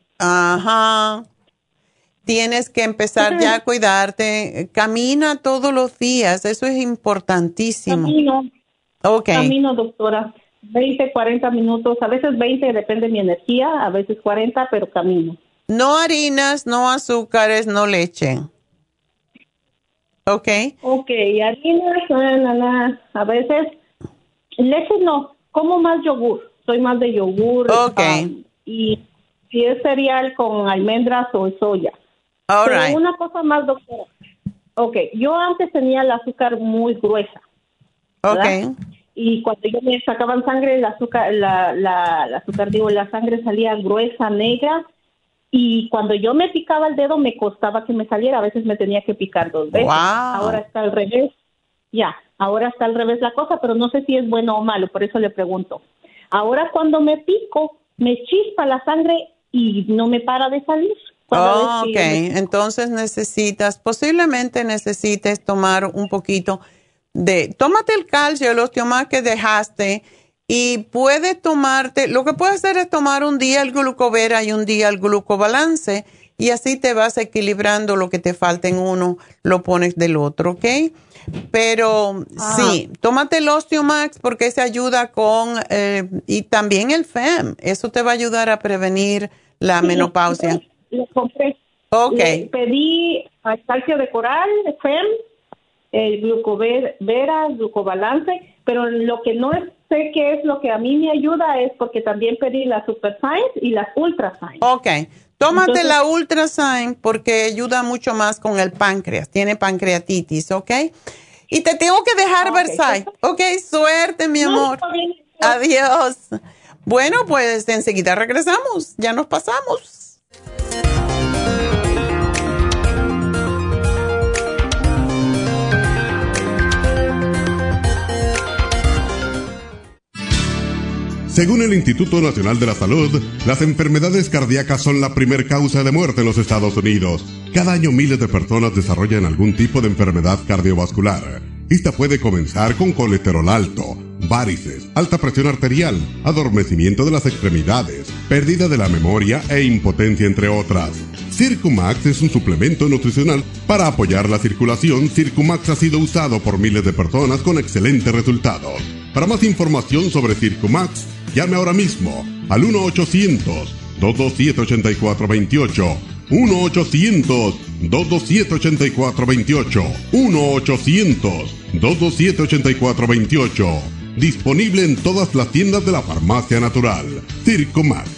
tienes que empezar ya a cuidarte. Camina todos los días, eso es importantísimo. Camino, doctora. 20, 40 minutos, a veces 20, depende de mi energía, a veces 40, pero camino. No harinas, no azúcares, no leche. ¿Ok? Ok, harinas, a veces leche no, como más yogur, soy más de yogur. Ok. Y si es cereal con almendras o soya. All Pero right. una cosa más, doctora. Ok, yo antes tenía el azúcar muy gruesa. ¿verdad? Ok. Y cuando yo me sacaban sangre, el azúcar, la sangre salía gruesa, negra. Y cuando yo me picaba el dedo, me costaba que me saliera. A veces me tenía que picar 2 veces. Wow. Ahora está al revés. Ahora está al revés la cosa, pero no sé si es bueno o malo, por eso le pregunto. Ahora cuando me pico, me chispa la sangre y no me para de salir. Ok, entonces posiblemente necesites tomar un poquito tómate el calcio, el Osteomax que dejaste, y puedes tomarte, lo que puedes hacer es tomar un día el Glucovera y un día el Glucobalance, y así te vas equilibrando lo que te falta en uno, lo pones del otro, ¿ok? Pero sí, tómate el Osteomax porque se ayuda y también el FEM, eso te va a ayudar a prevenir la menopausia. Lo compré. Ok. Le pedí al calcio de coral, FEM, el Glucovera, Glucobalance, pero lo que no sé qué es lo que a mí me ayuda es porque también pedí la Super Science y las Ultra Science. Ok, tómate la Ultra Science porque ayuda mucho más con el páncreas, tiene pancreatitis, ¿ok? Y te tengo que dejar, Versailles. Ok, suerte, mi amor. Adiós. Bueno, pues enseguida regresamos, ya nos pasamos. Según el Instituto Nacional de la Salud, las enfermedades cardíacas son la primer causa de muerte en los Estados Unidos. Cada año miles de personas desarrollan algún tipo de enfermedad cardiovascular. Esta puede comenzar con colesterol alto, varices, alta presión arterial, adormecimiento de las extremidades, pérdida de la memoria e impotencia, entre otras. Circumax es un suplemento nutricional para apoyar la circulación. Circumax ha sido usado por miles de personas con excelentes resultados. Para más información sobre Circumax, llame ahora mismo al 1-800-227-8428. 1-800-227-8428. 1-800-227-8428. Disponible en todas las tiendas de la Farmacia Natural. Circumax.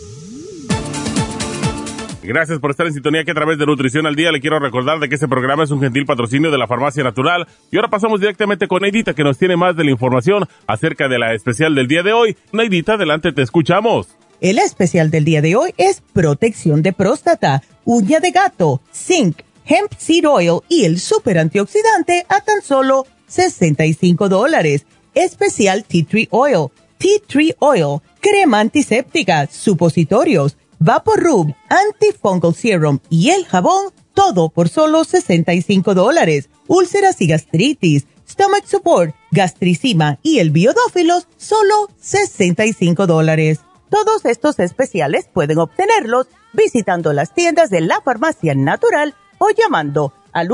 Gracias por estar en sintonía, que a través de Nutrición al Día le quiero recordar de que este programa es un gentil patrocinio de la Farmacia Natural. Y ahora pasamos directamente con Neidita, que nos tiene más de la información acerca de la especial del día de hoy. Neidita, adelante, te escuchamos. El especial del día de hoy es protección de próstata, uña de gato, zinc, hemp seed oil y el super antioxidante a tan solo $65. Especial Tea Tree Oil, Tea Tree Oil, crema antiséptica, supositorios, Vaporub, Antifungal Serum y el jabón, todo por solo $65. Úlceras y gastritis, Stomach Support, Gastricima y el Biodófilos, solo $65. Todos estos especiales pueden obtenerlos visitando las tiendas de la Farmacia Natural o llamando al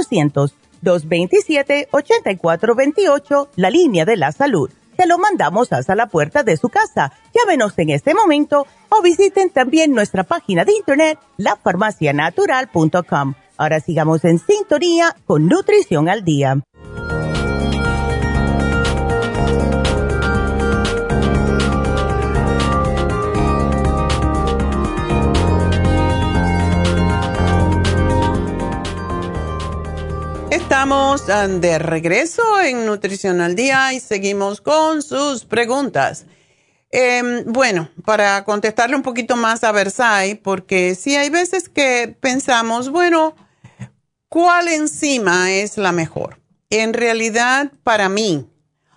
1-800-227-8428, la línea de la salud. Te lo mandamos hasta la puerta de su casa. Llámenos en este momento o visiten también nuestra página de internet, lafarmacianatural.com. Ahora sigamos en sintonía con Nutrición al Día. estamos de regreso en Nutrición al Día y seguimos con sus preguntas. Bueno, para contestarle un poquito más a Versailles, porque sí hay veces que pensamos, bueno, ¿cuál enzima es la mejor? En realidad, para mí,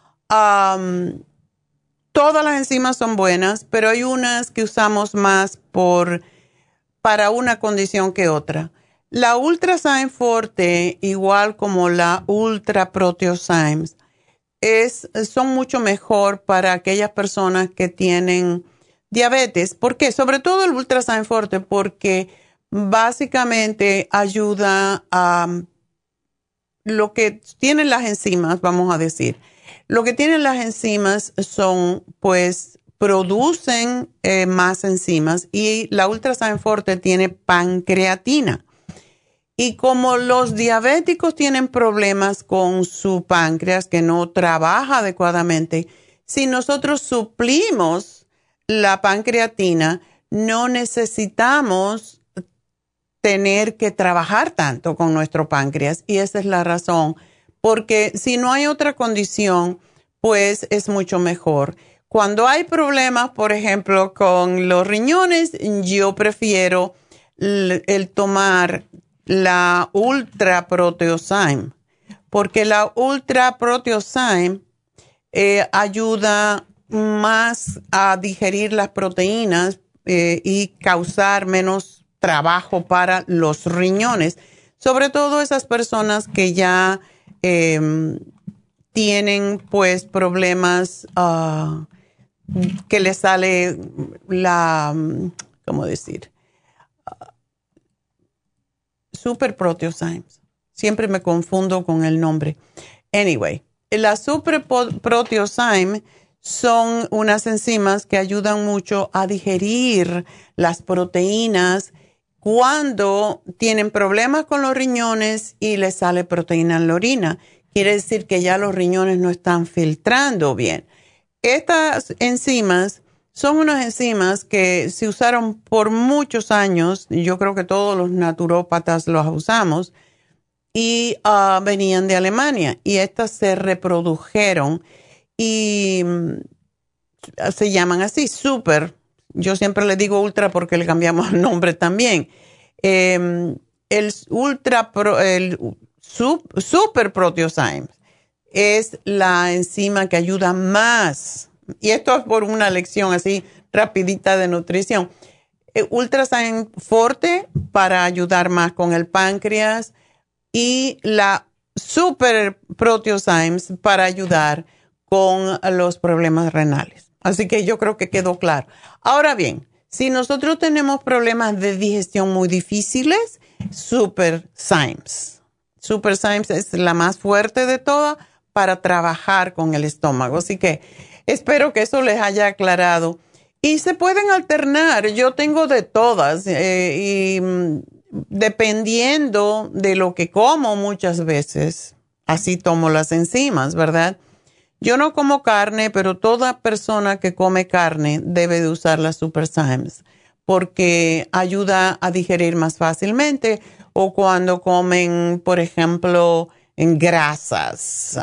todas las enzimas son buenas, pero hay unas que usamos más para una condición que otra. La Ultrazyme Forte, igual como la Ultra Proteosymes, son mucho mejor para aquellas personas que tienen diabetes. ¿Por qué? Sobre todo el Ultrazyme Forte, porque básicamente ayuda a lo que tienen las enzimas, vamos a decir. Lo que tienen las enzimas son, pues, producen más enzimas, y la Ultrazyme Forte tiene pancreatina. Y como los diabéticos tienen problemas con su páncreas que no trabaja adecuadamente, si nosotros suplimos la pancreatina, no necesitamos tener que trabajar tanto con nuestro páncreas. Y esa es la razón, porque si no hay otra condición, pues es mucho mejor. Cuando hay problemas, por ejemplo, con los riñones, yo prefiero el tomar la Ultra Proteosyme, porque la Ultra Proteosyme ayuda más a digerir las proteínas y causar menos trabajo para los riñones, sobre todo esas personas que ya tienen pues problemas que les sale ¿cómo decir? Super Proteosymes. Siempre me confundo con el nombre. Anyway, las Super Proteosymes son unas enzimas que ayudan mucho a digerir las proteínas cuando tienen problemas con los riñones y les sale proteína en la orina. Quiere decir que ya los riñones no están filtrando bien. Estas enzimas son unas enzimas que se usaron por muchos años. Yo creo que todos los naturópatas los usamos. Y venían de Alemania. Y estas se reprodujeron. Y se llaman así, super. Yo siempre le digo ultra porque le cambiamos el nombre también. El Super Proteosymes es la enzima que ayuda más. Y esto es por una lección así rapidita de nutrición. Ultrazyme Forte para ayudar más con el páncreas, y la Super Proteosymes para ayudar con los problemas renales. Así que yo creo que quedó claro. Ahora bien, si nosotros tenemos problemas de digestión muy difíciles, Superzymes. Superzymes es la más fuerte de todas para trabajar con el estómago. Así que espero que eso les haya aclarado. Y se pueden alternar. Yo tengo de todas y dependiendo de lo que como muchas veces, así tomo las enzimas, ¿verdad? Yo no como carne, pero toda persona que come carne debe de usar las Superzymes porque ayuda a digerir más fácilmente. O cuando comen, por ejemplo, en grasas,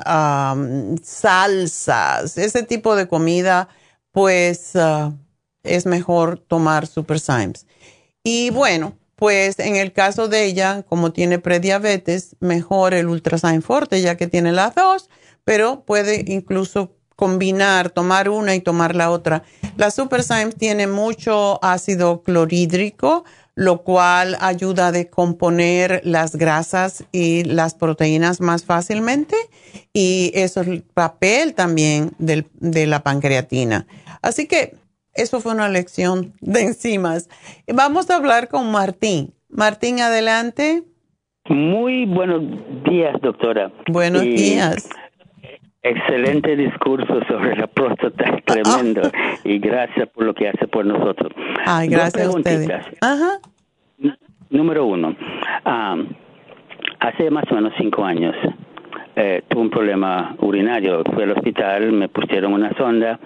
salsas, ese tipo de comida, pues es mejor tomar Superzymes. Y bueno, pues en el caso de ella, como tiene prediabetes, mejor el Ultrazyme Forte, ya que tiene las dos, pero puede incluso combinar, tomar una y tomar la otra. La Superzymes tiene mucho ácido clorhídrico, lo cual ayuda a descomponer las grasas y las proteínas más fácilmente, y eso es el papel también de la pancreatina. Así que eso fue una lección de enzimas. Vamos a hablar con Martín. Martín, adelante. Muy buenos días, doctora. Buenos días. Excelente discurso sobre la próstata, tremendo. Y gracias por lo que hace por nosotros. Ay, gracias a ustedes. Ajá. Número 1. Hace más o menos 5 años tuve un problema urinario. Fui al hospital, me pusieron una sonda,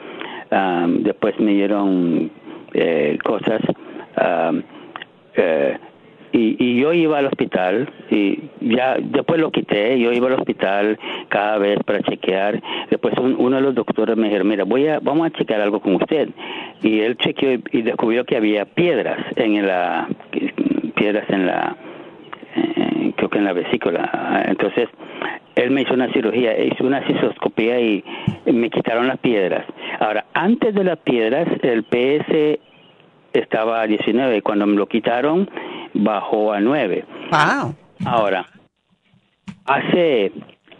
después me dieron cosas. y yo iba al hospital, y ya después lo quité. Yo iba al hospital cada vez para chequear. Después uno de los doctores me dijo, mira, vamos a chequear algo con usted. Y él chequeó y descubrió que había piedras en la creo que en la vesícula. Entonces él me hizo una cirugía, hizo una cistoscopía y me quitaron las piedras. Ahora, antes de las piedras, el PS estaba a 19, y cuando me lo quitaron, bajó a 9. Wow. Ahora, hace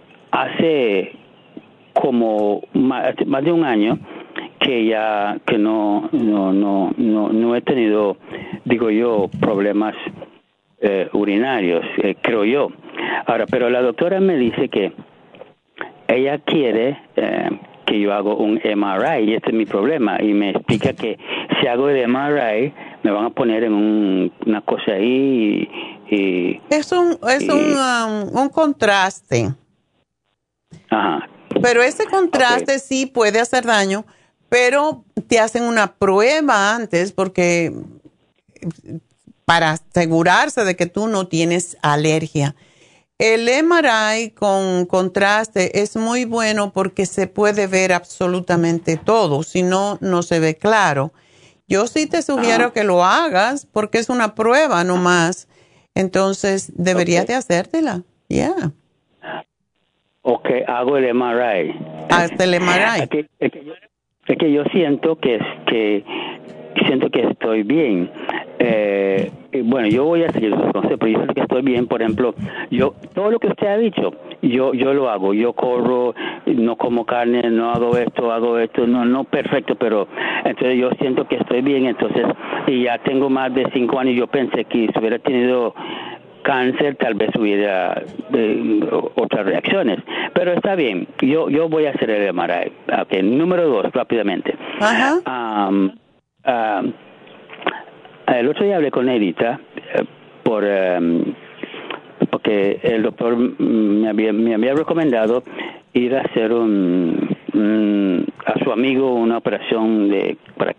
como más de un año que no he tenido, digo yo, problemas urinarios, creo yo. Ahora, pero la doctora me dice que ella quiere que yo haga un MRI, y este es mi problema, y me explica que si hago el MRI me van a poner en una cosa ahí y es un contraste. Ajá. Pero ese contraste sí puede hacer daño, pero te hacen una prueba antes porque para asegurarse de que tú no tienes alergia. El MRI con contraste es muy bueno porque se puede ver absolutamente todo, si no, no se ve claro. Yo sí te sugiero que lo hagas porque es una prueba nomás, entonces deberías de hacértela, ya. Ok, hago el MRI. Hazte el MRI. Es que yo siento que estoy bien. Bueno, yo voy a seguir los consejos, pero yo siento que estoy bien. Por ejemplo, todo lo que usted ha dicho, yo lo hago. Yo corro, no como carne, no hago esto, no perfecto, pero entonces yo siento que estoy bien. Entonces, y ya tengo más de 5 años. Yo pensé que si hubiera tenido cáncer, tal vez hubiera otras reacciones, pero está bien. Yo voy a hacer el MRI. Okay. Número 2, rápidamente. Ajá. El otro día hablé con Neidita porque el doctor me había recomendado ir a hacer a su amigo una operación para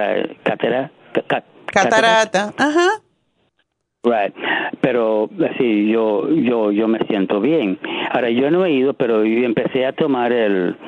catarata. Ajá. Right, pero así yo me siento bien. Ahora yo no he ido, pero yo empecé a tomar el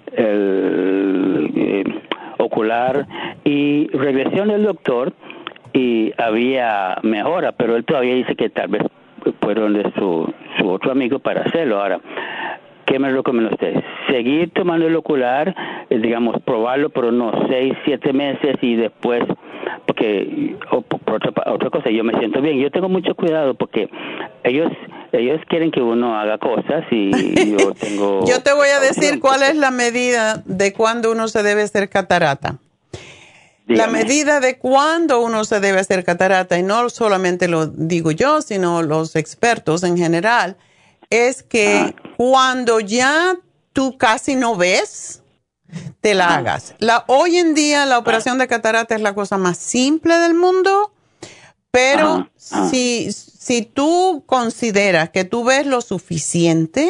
ocular y regresé al doctor y había mejora, pero él todavía dice que tal vez fueron de su otro amigo para hacerlo. Ahora, ¿qué me recomienda usted? Seguir tomando el ocular, digamos, probarlo por unos 6, 7 meses y después, porque por otra cosa, yo me siento bien. Yo tengo mucho cuidado porque ellos quieren que uno haga cosas y yo tengo... Yo te voy a decir cuál es la medida de cuándo uno se debe hacer catarata. Dígame. La medida de cuándo uno se debe hacer catarata, y no solamente lo digo yo, sino los expertos en general, es que cuando ya tú casi no ves, te la hagas. Hoy en día la operación de catarata es la cosa más simple del mundo, pero si tú consideras que tú ves lo suficiente,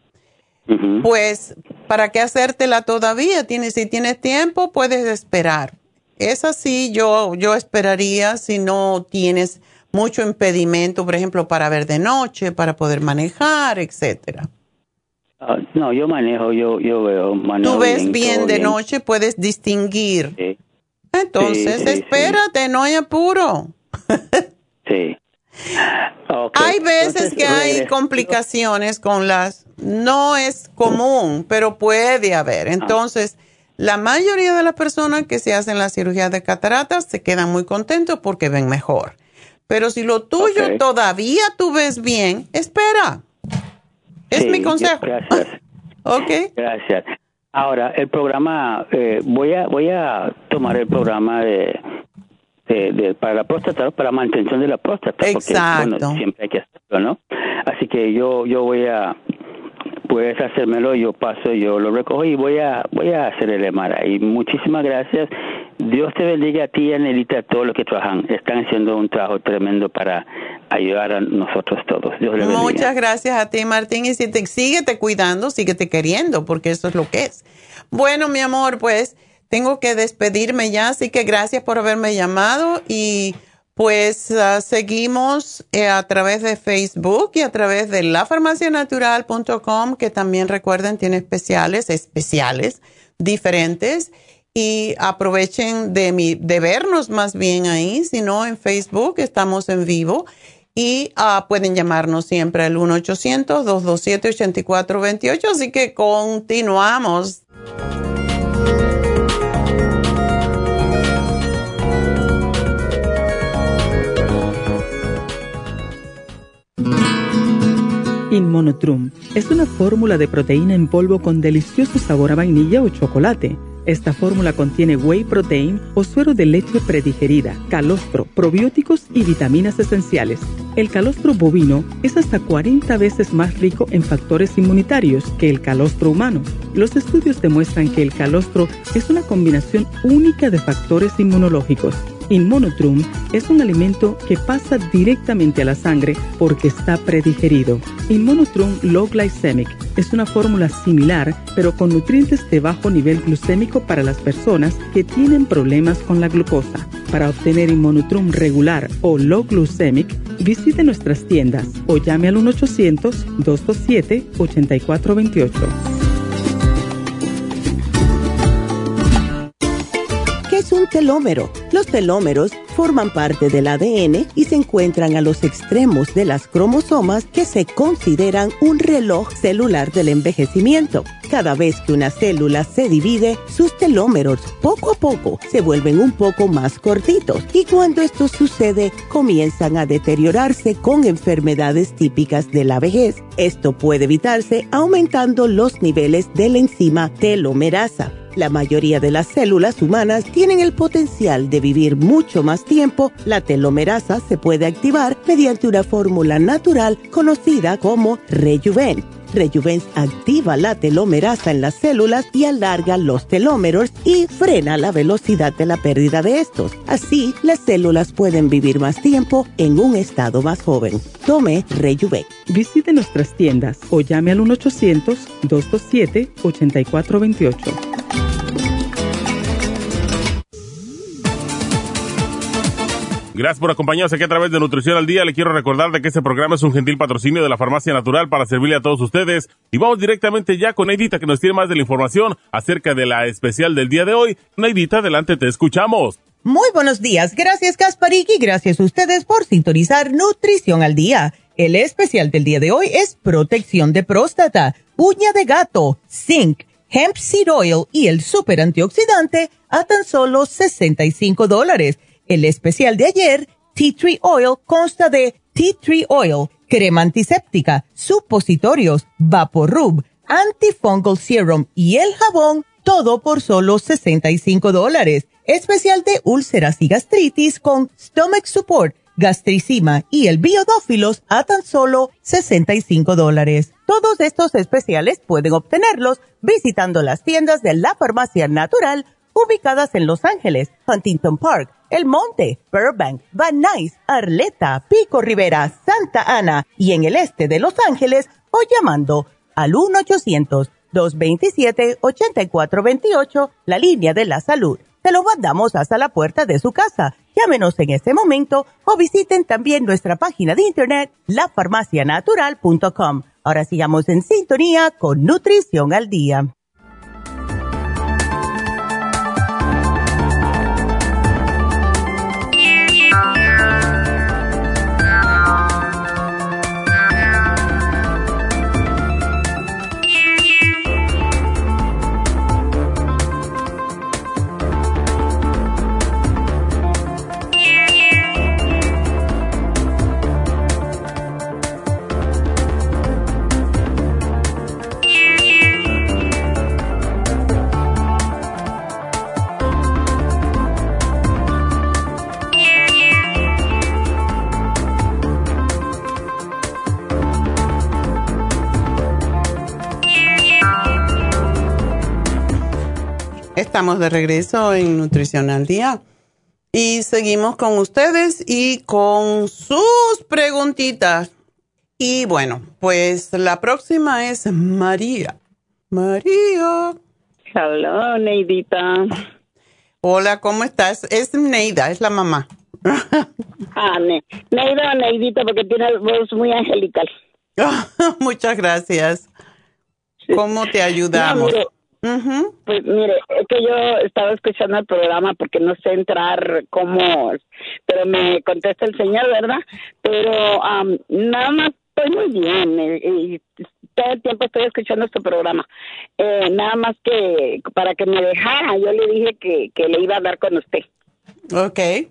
pues ¿para qué hacértela todavía? Si tienes tiempo, puedes esperar. Es así, yo esperaría si no tienes mucho impedimento, por ejemplo, para ver de noche, para poder manejar, etcétera. No, yo manejo, yo veo. Manejo. Tú ves bien de noche, puedes distinguir. Sí. Entonces, espérate, no hay apuro. Sí. Okay. Hay veces que hay complicaciones con no es común, pero puede haber. Entonces, la mayoría de las personas que se hacen la cirugía de cataratas se quedan muy contentos porque ven mejor. Pero si lo tuyo todavía tú ves bien, espera. Es mi consejo. Gracias. Okay. Gracias. Ahora, el programa, voy a tomar el programa para la próstata, para mantención de la próstata. Exacto. Porque, bueno, siempre hay que hacerlo, ¿no? Así que yo puedes hacérmelo, yo lo recojo y voy a hacer el MRI. Y muchísimas gracias. Dios te bendiga a ti, Anelita, a todos los que trabajan. Están haciendo un trabajo tremendo para ayudar a nosotros todos. Dios le bendiga. Muchas gracias a ti, Martín. Y síguete cuidando, síguete queriendo, porque eso es lo que es. Bueno, mi amor, pues tengo que despedirme ya, así que gracias por haberme llamado y pues seguimos a través de Facebook y a través de lafarmacianatural.com, que también recuerden tiene especiales diferentes. Y aprovechen de vernos más bien ahí, si no en Facebook estamos en vivo. Y pueden llamarnos siempre al 1-800-227-8428. Así que continuamos. Inmunotrum es una fórmula de proteína en polvo con delicioso sabor a vainilla o chocolate. Esta fórmula contiene whey protein o suero de leche predigerida, calostro, probióticos y vitaminas esenciales. El calostro bovino es hasta 40 veces más rico en factores inmunitarios que el calostro humano. Los estudios demuestran que el calostro es una combinación única de factores inmunológicos. Inmunotrum es un alimento que pasa directamente a la sangre porque está predigerido. Inmunotrum Low Glycemic es una fórmula similar, pero con nutrientes de bajo nivel glucémico para las personas que tienen problemas con la glucosa. Para obtener Inmunotrum regular o Low Glycemic, visite nuestras tiendas o llame al 1-800-227-8428. ¿Qué es un telómero? Los telómeros forman parte del ADN y se encuentran a los extremos de las cromosomas que se consideran un reloj celular del envejecimiento. Cada vez que una célula se divide, sus telómeros poco a poco se vuelven un poco más cortitos y cuando esto sucede comienzan a deteriorarse con enfermedades típicas de la vejez. Esto puede evitarse aumentando los niveles de la enzima telomerasa. La mayoría de las células humanas tienen el potencial de vivir mucho más tiempo. La telomerasa se puede activar mediante una fórmula natural conocida como Rejuven. Rejuven activa la telomerasa en las células y alarga los telómeros y frena la velocidad de la pérdida de estos. Así, las células pueden vivir más tiempo en un estado más joven. Tome Rejuven. Visite nuestras tiendas o llame al 1-800-227-8428. Gracias por acompañarnos aquí a través de Nutrición al Día. Le quiero recordar de que este programa es un gentil patrocinio de la Farmacia Natural para servirle a todos ustedes. Y vamos directamente ya con Neidita, que nos tiene más de la información acerca de la especial del día de hoy. Neidita, adelante, te escuchamos. Muy buenos días. Gracias, Gasparik, y gracias a ustedes por sintonizar Nutrición al Día. El especial del día de hoy es protección de próstata, uña de gato, zinc, hemp seed oil y el super antioxidante a tan solo $65. El especial de ayer, Tea Tree Oil, consta de Tea Tree Oil, crema antiséptica, supositorios, VapoRub, antifungal serum y el jabón, todo por solo $65. Especial de úlceras y gastritis con Stomach Support, gastricima y el biodófilos a tan solo $65. Todos estos especiales pueden obtenerlos visitando las tiendas de la Farmacia Natural ubicadas en Los Ángeles, Huntington Park, El Monte, Burbank, Van Nuys, Arleta, Pico Rivera, Santa Ana y en el este de Los Ángeles o llamando al 1-800-227-8428, la línea de la salud. Se lo mandamos hasta la puerta de su casa. Llámenos en este momento o visiten también nuestra página de internet, lafarmacianatural.com. Ahora sigamos en sintonía con Nutrición al Día. Estamos de regreso en Nutrición al Día y seguimos con ustedes y con sus preguntitas. Y bueno, pues la próxima es María. María. Hola, Neidita. Hola, ¿cómo estás? Es Neida, es la mamá. Neida o Neidita, porque tiene voz muy angelical. Muchas gracias. ¿Cómo te ayudamos? No, pues mire, es que yo estaba escuchando el programa porque no sé entrar cómo, pero me contesta el señor, ¿verdad? Pero nada más estoy muy bien y todo el tiempo estoy escuchando este programa. Nada más que para que me dejara, yo le dije que le iba a hablar con usted. Okay.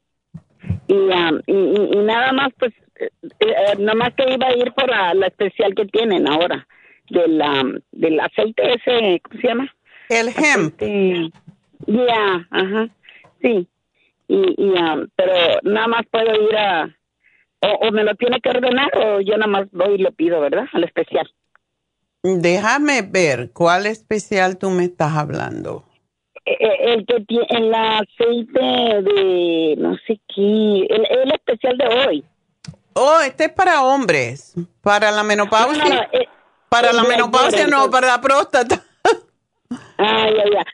Y nada más, pues, nada más que iba a ir por la especial que tienen ahora. Del aceite ese, ¿cómo se llama? El hemp. Ya, ajá, sí. Pero nada más puedo ir o me lo tiene que ordenar o yo nada más voy y lo pido, ¿verdad? Al especial. Déjame ver, ¿cuál especial tú me estás hablando? El que tiene el aceite de no sé qué, el especial de hoy. Oh, este es para hombres, para la menopausia. No, para la menopausia no, para la próstata. Ya.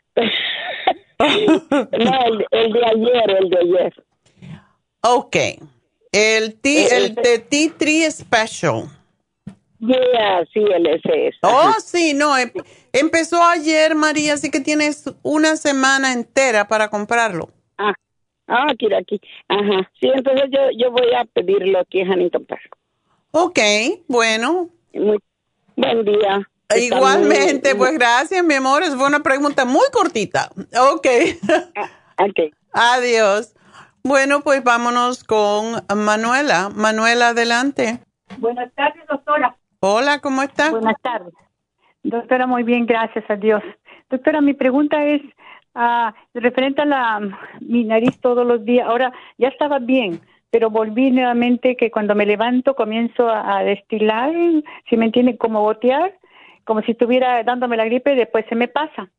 No, el de ayer. Ok. El de Tea Tree Special. Sí, el ese. Oh, sí, no. Empezó ayer, María, así que tienes una semana entera para comprarlo. Aquí. Ajá. Sí, entonces yo voy a pedirlo aquí en Huntington Park. Ok, bueno. Muy buen día. Igualmente, pues gracias, mi amor. Es una pregunta muy cortita. Ok. Ok. Adiós. Bueno, pues vámonos con Manuela. Manuela, adelante. Buenas tardes, doctora. Hola, ¿cómo está? Buenas tardes. Doctora, muy bien, gracias a Dios. Doctora, mi pregunta es referente a mi nariz todos los días. Ahora, ya estaba bien, pero volví nuevamente que cuando me levanto comienzo a destilar, si me entienden, como gotear, como si estuviera dándome la gripe, después se me pasa.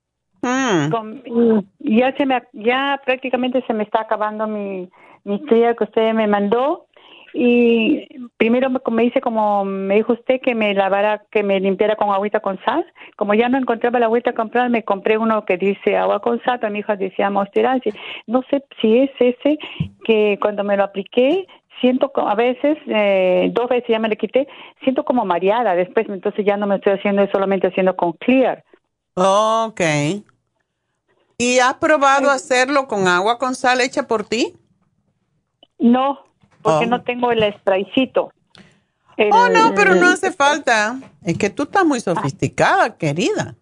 Y ya prácticamente se me está acabando mi estrella que usted me mandó. Y primero me dice, como me dijo usted, que me limpiara con agüita con sal. Como ya no encontraba la agüita a comprar, me compré uno que dice agua con sal, pero mi hija decía Monsteransi. No sé si es ese que cuando me lo apliqué, siento a veces, 2 veces ya me lo quité, siento como mareada después, entonces ya no me estoy haciendo, solamente haciendo con Clear. Ok. ¿Y has probado hacerlo con agua con sal hecha por ti? No, porque no tengo el spraycito. No, pero no hace falta. Es que tú estás muy sofisticada, querida.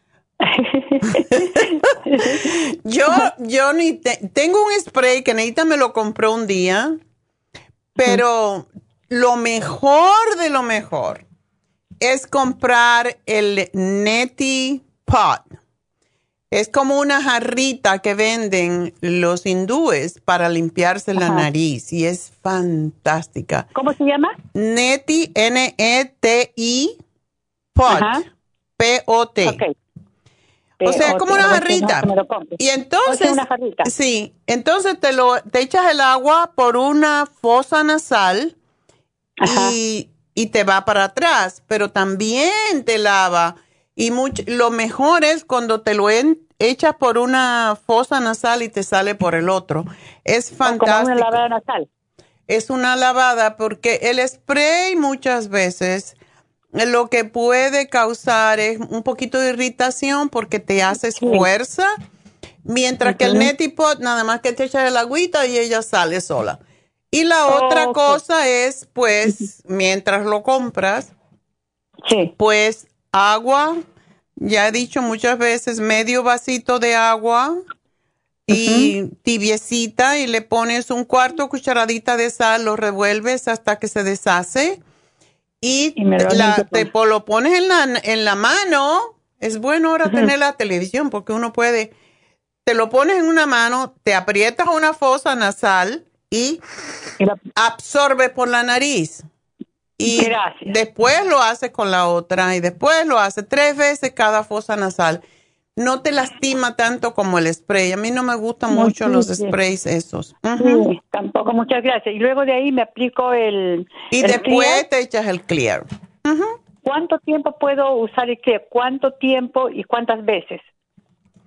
yo ni tengo un spray que Neita me lo compró un día, pero lo mejor de lo mejor es comprar el Neti Pot. Es como una jarrita que venden los hindúes para limpiarse la nariz y es fantástica. ¿Cómo se llama? Neti, Neti Pot, P-O-T. Okay. O sea, como una jarrita. Y entonces, sí, entonces te echas el agua por una fosa nasal y te va para atrás, pero también te lava. Y lo mejor es cuando te lo echas por una fosa nasal y te sale por el otro. Es fantástico. Como una lavada nasal. Es una lavada porque el spray muchas veces lo que puede causar es un poquito de irritación porque te haces fuerza, mientras que el Neti Pot nada más que te echas el agüita y ella sale sola. Y la otra cosa es, pues, mientras lo compras, pues agua, ya he dicho muchas veces, medio vasito de agua y tibiecita y le pones 1/4 cucharadita de sal, lo revuelves hasta que se deshace y lo pones en la mano. Es bueno ahora tener la televisión porque uno puede, te lo pones en una mano, te aprietas una fosa nasal y absorbe por la nariz. Y después lo haces con la otra y después lo haces 3 veces cada fosa nasal. No te lastima tanto como el spray. A mí no me gustan mucho los sprays esos. Sí, tampoco, muchas gracias. Y luego de ahí me aplico y después Clear. Te echas el Clear. ¿Cuánto tiempo puedo usar el Clear? ¿Cuánto tiempo y cuántas veces?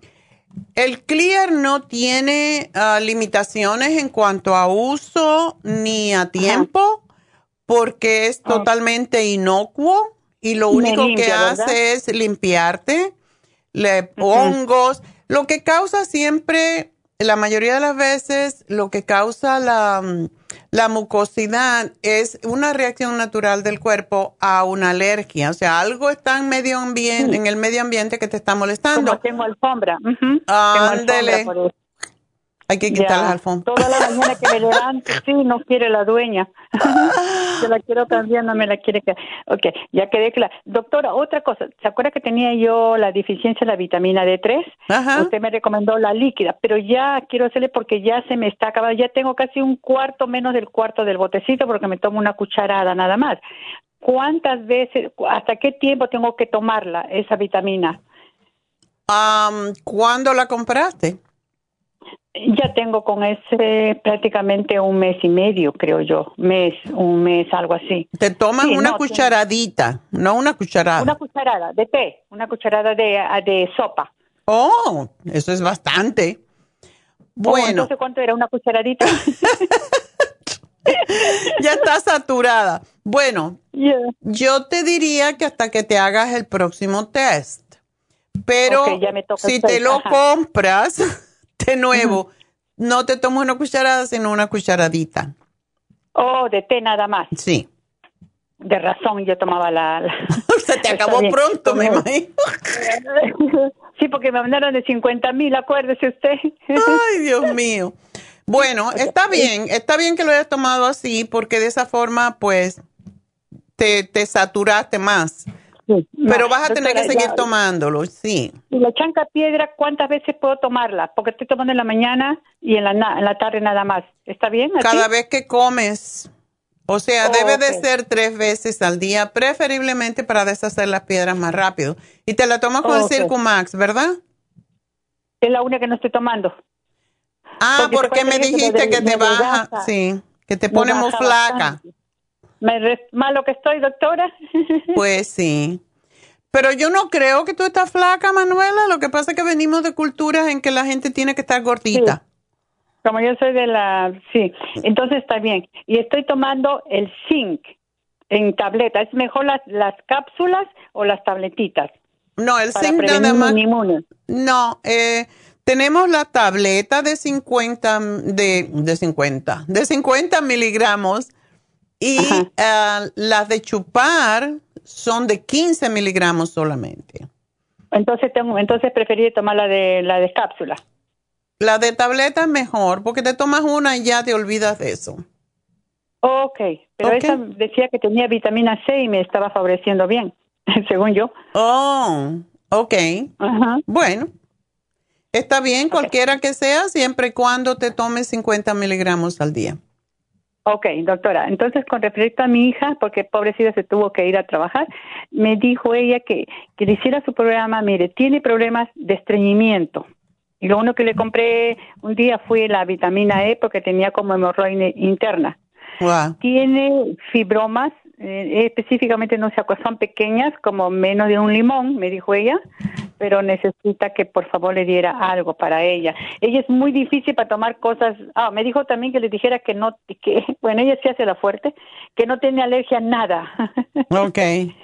El Clear no tiene limitaciones en cuanto a uso ni a tiempo, porque es totalmente inocuo y lo único que hace es limpiarte, hongos. Lo que causa siempre, la mayoría de las veces, lo que causa la mucosidad es una reacción natural del cuerpo a una alergia. O sea, algo está en el medio ambiente que te está molestando. Como tengo alfombra. Ándele. Hay que quitar las alfombras. Toda la mañana que me levanto, sí, no quiere la dueña. Se la quiero cambiar, no me la quiere cambiar. Ok, ya quedé clara. Doctora, otra cosa. ¿Se acuerda que tenía yo la deficiencia de la vitamina D3? Ajá. Usted me recomendó la líquida, pero ya quiero hacerle porque ya se me está acabando. Ya tengo casi un cuarto, menos del cuarto del botecito porque me tomo una cucharada nada más. ¿Cuántas veces, hasta qué tiempo tengo que tomarla, esa vitamina? ¿Cuándo la compraste? Ya tengo con ese prácticamente un mes y medio, creo yo. Un mes, algo así. Te tomas una cucharadita, no una cucharada. Una cucharada de té, una cucharada de sopa. Oh, eso es bastante. Bueno. Entonces, ¿cuánto era una cucharadita? Ya está saturada. Bueno, yo te diría que hasta que te hagas el próximo test. Pero si te lo compras de nuevo, no te tomas una cucharada, sino una cucharadita. Oh, de té nada más. Sí. De razón, yo tomaba Se te acabó pronto, me imagino. Sí, porque me mandaron de 50,000, acuérdese usted. Ay, Dios mío. Bueno, está bien que lo hayas tomado así, porque de esa forma, pues, te saturaste más. Sí, pero vas a tener que seguir tomándolo, sí. ¿Y la chanca piedra, cuántas veces puedo tomarla? Porque estoy tomando en la mañana y en la tarde nada más. ¿Está bien así? Cada vez que comes. O sea, debe de ser 3 veces al día, preferiblemente para deshacer las piedras más rápido. Y te la tomas con el Circumax, ¿verdad? Es la única que no estoy tomando. Porque me dijiste que te baja, sí, que te pone muy flaca. ¿Malo que estoy, doctora? Pues sí. Pero yo no creo que tú estás flaca, Manuela. Lo que pasa es que venimos de culturas en que la gente tiene que estar gordita. Sí. Como yo soy sí. Entonces está bien. Y estoy tomando el zinc en tableta. ¿Es mejor las cápsulas o las tabletitas? No, el zinc nada más. No, tenemos la tableta de 50 miligramos. Y las de chupar son de 15 miligramos solamente. Entonces preferí tomar la de cápsula. La de tableta es mejor porque te tomas una y ya te olvidas de eso. Ok, pero esa decía que tenía vitamina C y me estaba favoreciendo bien, según yo. Oh, ok. Bueno, está bien, cualquiera que sea, siempre y cuando te tomes 50 miligramos al día. Ok, doctora. Entonces, con respecto a mi hija, porque pobrecita se tuvo que ir a trabajar, me dijo ella que le hiciera su programa. Mire, tiene problemas de estreñimiento. Y lo único que le compré un día fue la vitamina E porque tenía como hemorroide interna. Wow. Tiene fibromas, específicamente no sé, son pequeñas, como menos de un limón, me dijo ella, pero necesita que por favor le diera algo para ella. Ella es muy difícil para tomar cosas. Me dijo también que le dijera que bueno, ella sí hace la fuerte, que no tiene alergia a nada. Ok.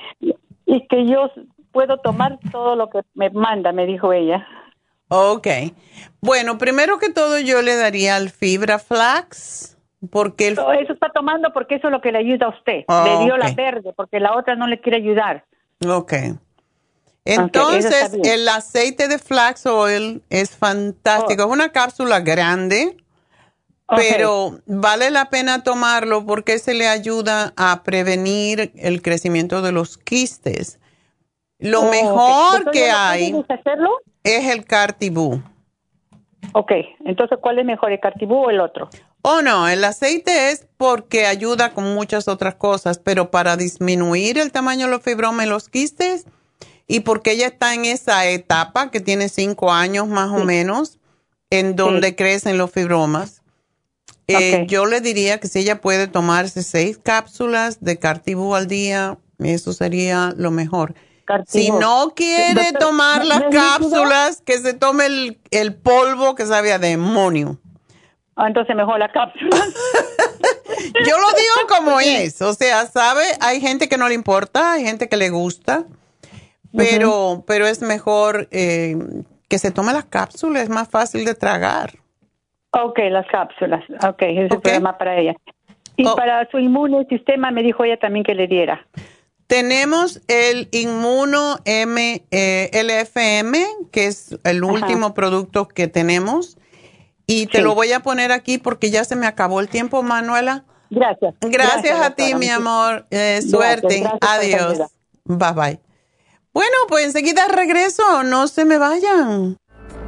Y que yo puedo tomar todo lo que me manda, me dijo ella. Ok. Bueno, primero que todo yo le daría el Fibra Flax, porque eso está tomando porque eso es lo que le ayuda a usted. Le dio la verde porque la otra no le quiere ayudar. Ok. Entonces, el aceite de flax oil es fantástico. Es una cápsula grande, pero vale la pena tomarlo porque se le ayuda a prevenir el crecimiento de los quistes. Lo mejor que hay es el Cartibú. Ok, entonces, ¿cuál es mejor, el Cartibú o el otro? No, el aceite es porque ayuda con muchas otras cosas, pero para disminuir el tamaño de los fibromas y los quistes, y porque ella está en esa etapa que tiene 5 años más o menos, en donde crecen los fibromas, yo le diría que si ella puede tomarse 6 cápsulas de Cartibú al día, eso sería lo mejor. Si no quiere tomar las cápsulas, que se tome el polvo que sabe a demonio. Entonces mejor la cápsula. Yo lo digo como es, o sea, ¿sabe? Hay gente que no le importa, hay gente que le gusta, pero es mejor que se tome las cápsulas, es más fácil de tragar. Ok, las cápsulas, ok, ese es el problema para ella. Y para su inmunosistema me dijo ella también que le diera. Tenemos el Inmuno LFM, que es el último producto que tenemos. Y te lo voy a poner aquí porque ya se me acabó el tiempo, Manuela. Gracias. Gracias a ti, mi amor. Suerte. Gracias, adiós. Bye, bye. Bueno, pues enseguida regreso. No se me vayan.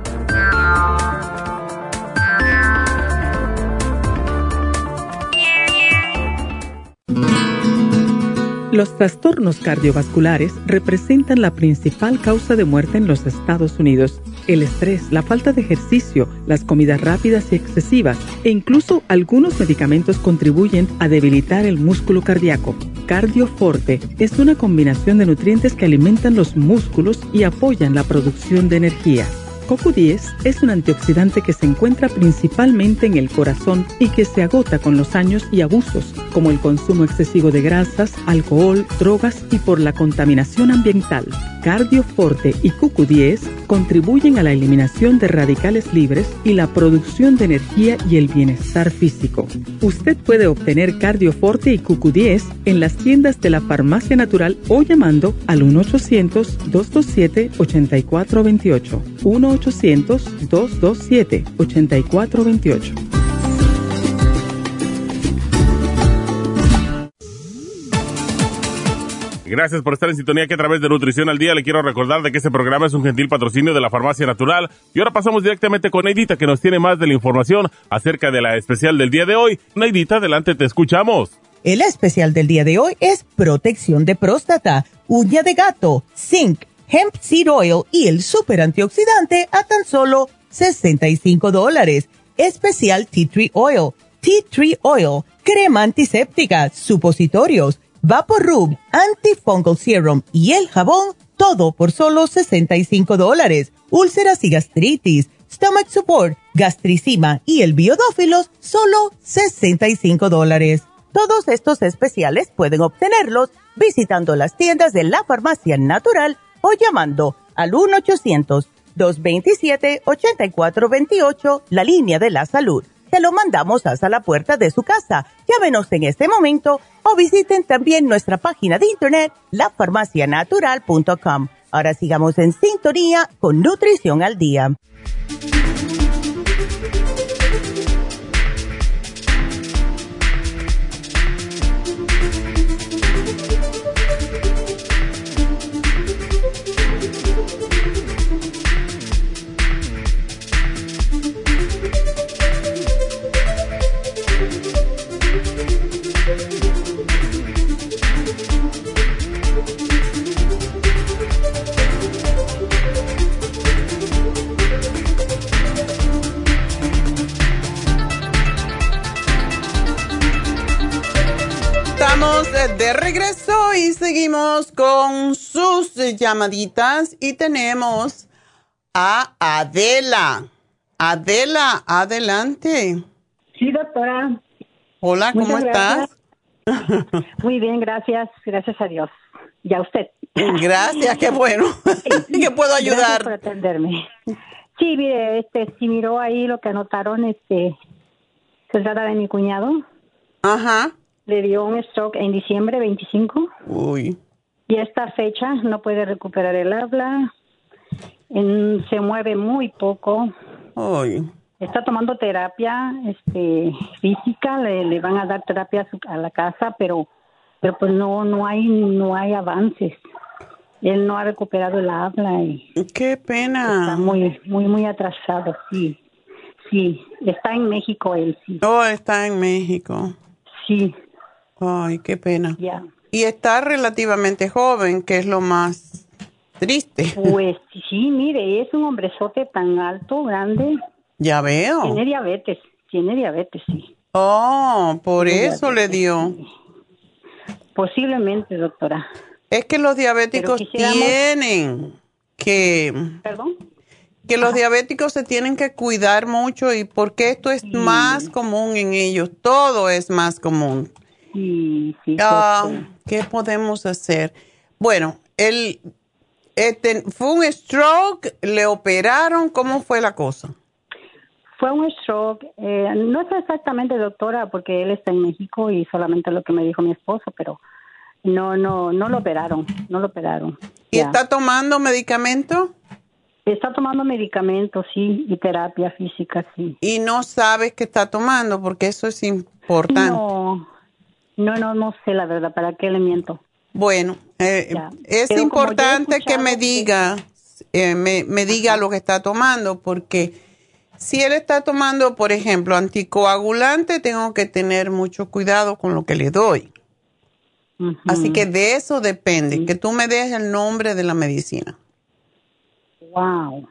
Los trastornos cardiovasculares representan la principal causa de muerte en los Estados Unidos. El estrés, la falta de ejercicio, las comidas rápidas y excesivas e incluso algunos medicamentos contribuyen a debilitar el músculo cardíaco. Cardioforte es una combinación de nutrientes que alimentan los músculos y apoyan la producción de energía. CoQ10 es un antioxidante que se encuentra principalmente en el corazón y que se agota con los años y abusos, como el consumo excesivo de grasas, alcohol, drogas y por la contaminación ambiental. Cardioforte y CoQ10 contribuyen a la eliminación de radicales libres y la producción de energía y el bienestar físico. Usted puede obtener Cardioforte y CoQ10 en las tiendas de la Farmacia Natural o llamando al 1-800-227-8428. 1-800-227-8428. Gracias por estar en sintonía que a través de Nutrición al Día le quiero recordar de que este programa es un gentil patrocinio de la Farmacia Natural. Y ahora pasamos directamente con Neidita, que nos tiene más de la información acerca de la especial del día de hoy. Neidita, adelante, te escuchamos. El especial del día de hoy es protección de próstata, uña de gato, zinc, hemp seed oil y el super antioxidante a tan solo $65. Especial Tea Tree Oil, Tea Tree Oil, crema antiséptica, supositorios, VapoRub, Antifungal Serum y el jabón, todo por solo $65. Úlceras y gastritis, Stomach Support, Gastricima y el Biodófilos, solo $65. Todos estos especiales pueden obtenerlos visitando las tiendas de la Farmacia Natural o llamando al 1-800-227-8428, la línea de la salud. Te lo mandamos hasta la puerta de su casa. Llámenos en este momento o visiten también nuestra página de internet, lafarmacianatural.com. Ahora sigamos en sintonía con Nutrición al Día. De regreso y seguimos con sus llamaditas y tenemos a Adela. Adela, adelante. Sí, doctora. Hola, ¿cómo estás? Muy bien, gracias. Gracias a Dios. Y a usted. Gracias, qué bueno. ¿Qué puedo ayudar? Gracias por atenderme. Sí, mire, sí miró ahí lo que anotaron, se trata de mi cuñado. Ajá. Le dio un stroke en diciembre 25. Uy. Y esta fecha no puede recuperar el habla. Se mueve muy poco. Uy. Está tomando terapia física. Le van a dar terapia a la casa, pero pues no hay avances. Él no ha recuperado el habla. Qué pena. Está muy atrasado, sí. Sí, está en México él, sí. Oh, está en México. Sí. Ay, qué pena. Ya. Y está relativamente joven, que es lo más triste. Pues sí, mire, es un hombrezote tan alto, grande. Ya veo. Tiene diabetes, sí. Oh, por eso le dio. Sí. Posiblemente, doctora. Es que los diabéticos tienen que... ¿Perdón? Que los diabéticos se tienen que cuidar mucho y porque esto es más común en ellos. Todo es más común. Sí, ¿Qué podemos hacer? Bueno, fue un stroke, le operaron, ¿cómo fue la cosa? Fue un stroke, no sé exactamente, doctora, porque él está en México y solamente lo que me dijo mi esposo, pero no lo operaron. ¿Y está tomando medicamento? Está tomando medicamentos, sí, y terapia física, sí. ¿Y no sabes qué está tomando? Porque eso es importante. No sé la verdad, ¿para qué le miento? Bueno, es Pero importante que me diga, me diga lo que está tomando, porque si él está tomando, por ejemplo, anticoagulante, tengo que tener mucho cuidado con lo que le doy. Así que de eso depende, que tú me des el nombre de la medicina. Wow.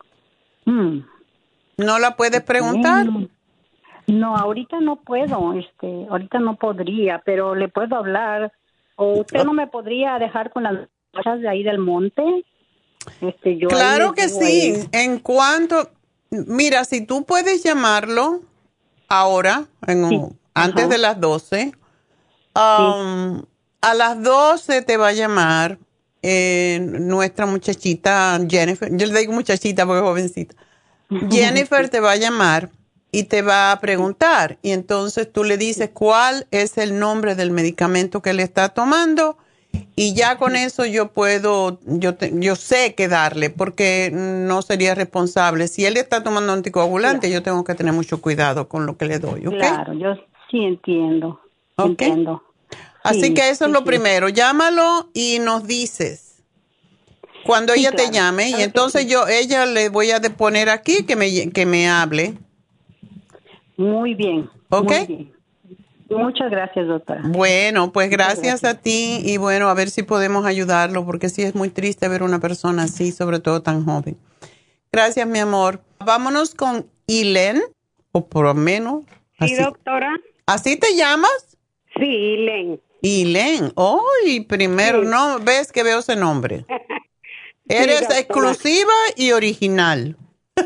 ¿No la puedes preguntar? No, ahorita no puedo, ahorita no podría, pero le puedo hablar. ¿O usted no me podría dejar con las cosas de ahí del monte? Claro que sí. En cuanto, mira, si tú puedes llamarlo ahora, antes de las 12, a las 12 te va a llamar nuestra muchachita Jennifer. Yo le digo muchachita porque es jovencita. Jennifer te va a llamar y te va a preguntar. Y entonces tú le dices cuál es el nombre del medicamento que le está tomando. Y ya con eso yo sé qué darle, porque no sería responsable. Si él está tomando anticoagulante, yo tengo que tener mucho cuidado con lo que le doy, ¿ok? Claro, yo sí entiendo. Entiendo. Así que eso es lo primero. Llámalo y nos dices cuando ella te llame. Y entonces ella le voy a poner aquí que me hable. Muy bien. ¿Ok? Muy bien. Muchas gracias, doctora. Bueno, pues gracias a ti y bueno, a ver si podemos ayudarlo, porque sí es muy triste ver una persona así, sobre todo tan joven. Gracias, mi amor. Vámonos con Ilen, o por lo menos. Sí, doctora. ¿Así te llamas? Sí, Ilen. Ilen. ¡Ay! Primero, Sí. no, ves que veo ese nombre. Eres doctora. exclusiva y original.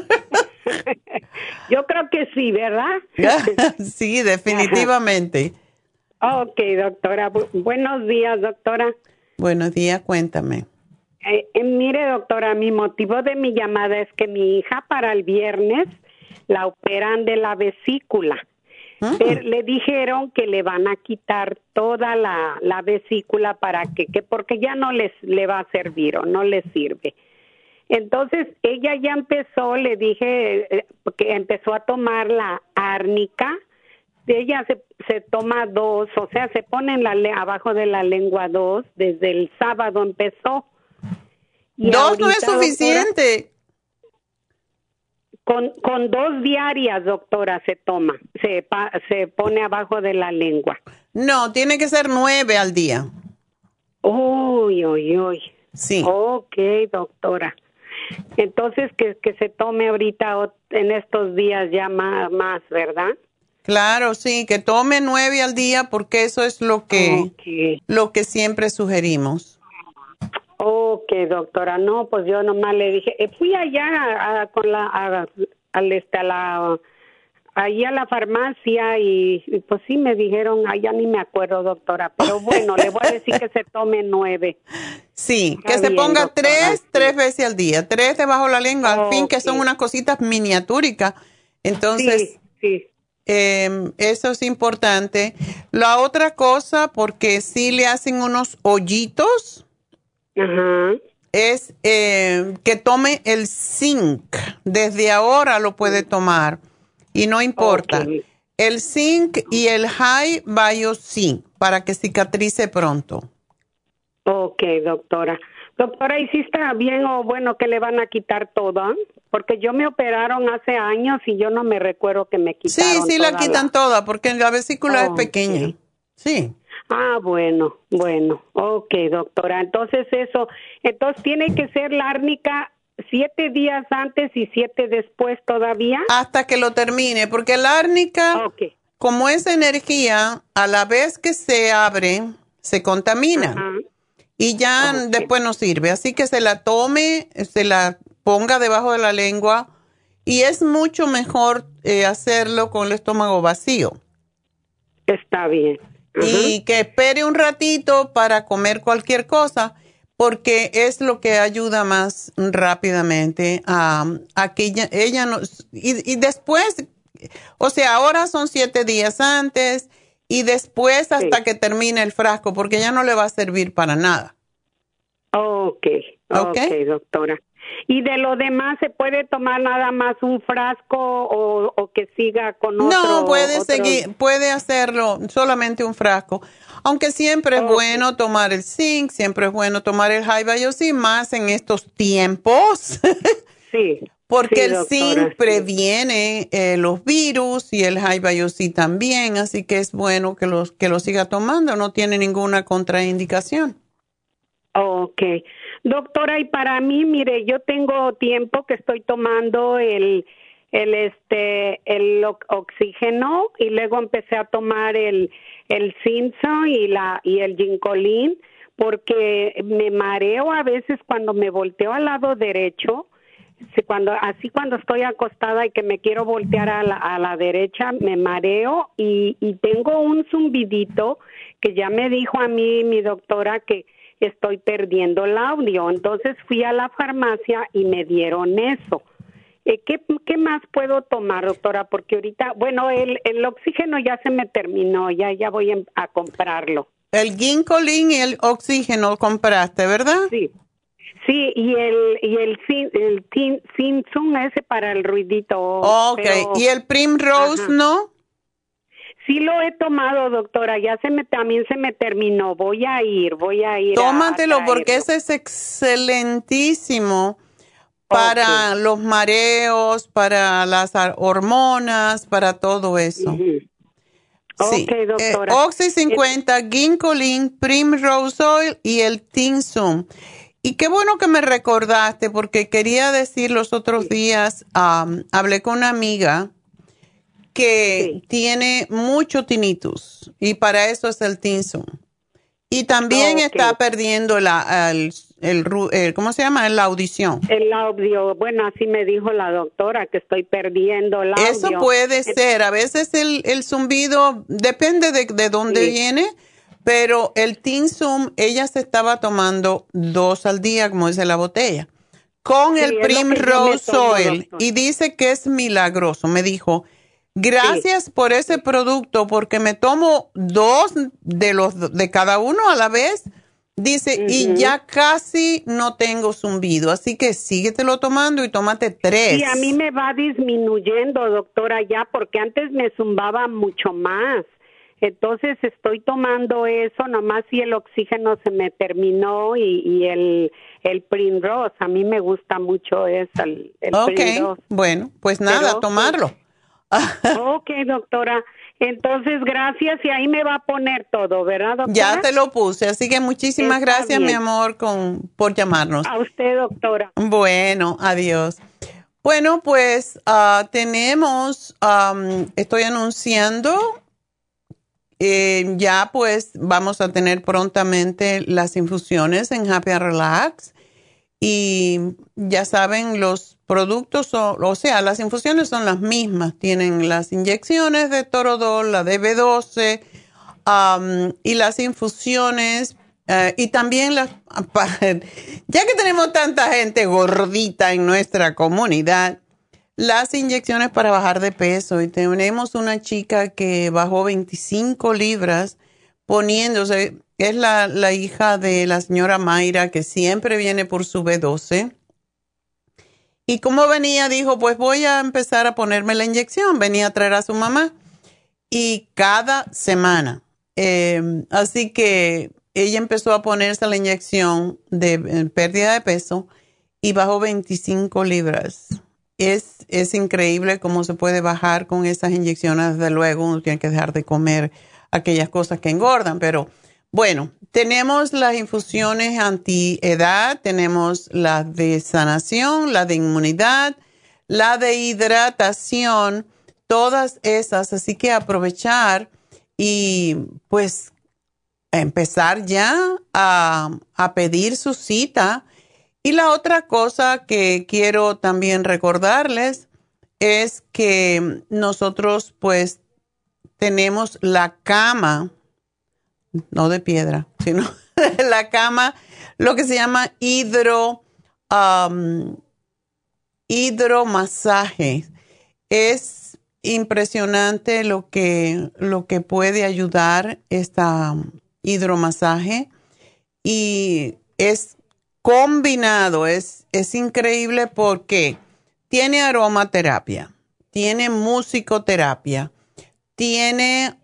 Yo creo que sí, ¿verdad? Sí, definitivamente. Ok, doctora. Buenos días, doctora. Buenos días, cuéntame. Mire, doctora, mi motivo de mi llamada es que mi hija para el viernes la operan de la vesícula. Pero le dijeron que le van a quitar toda la vesícula para porque ya no le va a servir o no le sirve. Entonces, ella ya empezó, le dije que empezó a tomar la árnica. Ella se toma 2, o sea, se pone abajo de la lengua 2, desde el sábado empezó. Y 2 no es suficiente. Con 2 diarias, doctora, se toma, se pone abajo de la lengua. No, tiene que ser 9 al día. Uy. Sí. Ok, doctora. Entonces, que se tome ahorita en estos días ya más, ¿verdad? Claro, sí, que tome 9 al día porque eso es lo que siempre sugerimos. Ok, doctora. No, pues yo nomás le dije, fui allá allí a la farmacia y pues sí me dijeron, ya ni me acuerdo, doctora, pero bueno, le voy a decir que se tome 9. Sí, que se ponga 3 veces al día, 3 debajo de la lengua, al fin, que son unas cositas miniatúricas. Entonces, sí. Eso es importante. La otra cosa, porque sí le hacen unos hoyitos, es que tome el zinc. Desde ahora lo puede tomar y no importa. El zinc y el high biosync para que cicatrice pronto. Ok, doctora. Doctora, ¿y si está bien o bueno que le van a quitar todo? Porque yo me operaron hace años y yo no me recuerdo que me quitaron Sí, la quitan toda porque la vesícula es pequeña. Sí. Ah, bueno. Ok, doctora. Entonces tiene que ser la árnica 7 días antes y 7 después todavía. Hasta que lo termine, porque la árnica, como es energía, a la vez que se abre, se contamina. y ya después no sirve. Así que se la tome, se la ponga debajo de la lengua y es mucho mejor hacerlo con el estómago vacío. Está bien. Y que espere un ratito para comer cualquier cosa, porque es lo que ayuda más rápidamente a que ella no... Y después, o sea, ahora son 7 días antes y después hasta que termine el frasco, porque ya no le va a servir para nada. Ok, doctora. ¿Y de lo demás se puede tomar nada más un frasco o que siga con otro? No, puede hacerlo solamente un frasco. Aunque siempre es bueno tomar el zinc, siempre es bueno tomar el High Biosyn, más en estos tiempos. Sí. Porque sí, el zinc previene los virus y el High Biosyn también, así que es bueno que lo siga tomando, no tiene ninguna contraindicación. Ok. Doctora, y para mí, mire, yo tengo tiempo que estoy tomando el oxígeno y luego empecé a tomar el Simpson y el Ginkolin porque me mareo a veces cuando me volteo al lado derecho, cuando estoy acostada y que me quiero voltear a la derecha, me mareo y tengo un zumbidito que ya me dijo a mí mi doctora que estoy perdiendo el audio. Entonces fui a la farmacia y me dieron eso. ¿Qué más puedo tomar, doctora? Porque ahorita, bueno, el oxígeno ya se me terminó, ya voy a comprarlo. El Ginkolin y el oxígeno compraste, ¿verdad? Sí. Sí, y el Simpson ese para el ruidito. Ok, ¿y el Primrose no? Sí lo he tomado, doctora, también se me terminó. Voy a ir. Tómatelo porque ese es excelentísimo para los mareos, para las hormonas, para todo eso. Sí. Ok, doctora. Oxy 50, Ginkolin, Primrose Oil y el Tinsum. Y qué bueno que me recordaste porque quería decir los otros días, hablé con una amiga que tiene mucho tinnitus y para eso es el Tinsum. Y también está perdiendo ¿cómo se llama? La audición. El audio, bueno, así me dijo la doctora que estoy perdiendo el audio. Eso puede ser, a veces el zumbido depende de dónde viene, pero el Tinsum, ella se estaba tomando 2 al día, como dice la botella, con el Primrose Oil y dice que es milagroso. Me dijo, gracias por ese producto, porque me tomo 2 de cada uno a la vez. Dice, y ya casi no tengo zumbido, así que síguetelo tomando y tómate 3. Y a mí me va disminuyendo, doctora, ya, porque antes me zumbaba mucho más. Entonces estoy tomando eso, nomás si el oxígeno se me terminó y el Primrose, a mí me gusta mucho eso, el Primrose. Bueno, pues nada, tomarlo. Ok, doctora. Entonces, gracias, y ahí me va a poner todo, ¿verdad, doctora? Ya te lo puse, así que muchísimas gracias, mi amor, por llamarnos. A usted, doctora. Bueno, adiós. Bueno, pues tenemos, estoy anunciando, ya pues vamos a tener prontamente las infusiones en Happy and Relax. Y ya saben, los productos las infusiones son las mismas. Tienen las inyecciones de Torodol, la de B12 y las infusiones y también ya que tenemos tanta gente gordita en nuestra comunidad, las inyecciones para bajar de peso. Y tenemos una chica que bajó 25 libras poniéndose... Es la hija de la señora Mayra, que siempre viene por su B12. Y como venía, dijo, pues voy a empezar a ponerme la inyección. Venía a traer a su mamá. Y cada semana. Así que ella empezó a ponerse la inyección de pérdida de peso y bajó 25 libras. Es increíble cómo se puede bajar con esas inyecciones. Desde luego, uno tiene que dejar de comer aquellas cosas que engordan, pero... Bueno, tenemos las infusiones antiedad, tenemos la de sanación, la de inmunidad, la de hidratación, todas esas. Así que aprovechar y pues empezar ya a pedir su cita. Y la otra cosa que quiero también recordarles es que nosotros pues tenemos la cama, no de piedra, sino la cama, lo que se llama hidromasaje. Es impresionante lo que puede ayudar esta hidromasaje y es combinado, es increíble porque tiene aromaterapia, tiene musicoterapia, tiene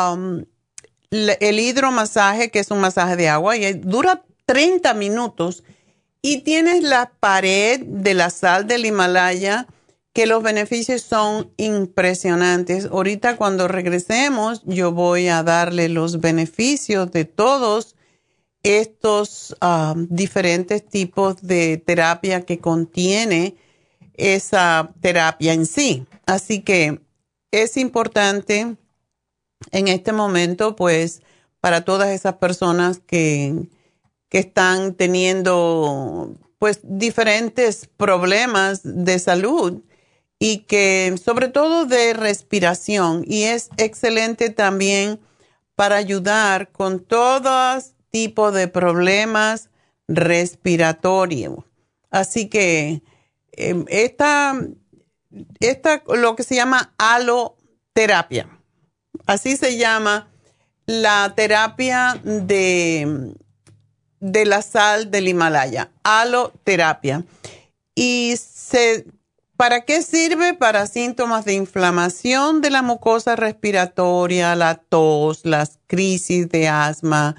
el hidromasaje, que es un masaje de agua, y dura 30 minutos. Y tienes la pared de la sal del Himalaya, que los beneficios son impresionantes. Ahorita cuando regresemos, yo voy a darle los beneficios de todos estos diferentes tipos de terapia que contiene esa terapia en sí. Así que es importante en este momento, pues, para todas esas personas que están teniendo, pues, diferentes problemas de salud y que, sobre todo, de respiración. Y es excelente también para ayudar con todo tipo de problemas respiratorios. Así que esta lo que se llama aloterapia. Así se llama la terapia de la sal del Himalaya, aloterapia. ¿Y para qué sirve? Para síntomas de inflamación de la mucosa respiratoria, la tos, las crisis de asma,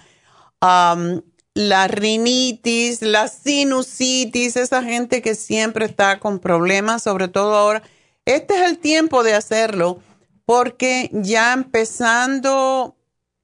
la rinitis, la sinusitis, esa gente que siempre está con problemas, sobre todo ahora. Este es el tiempo de hacerlo porque ya empezando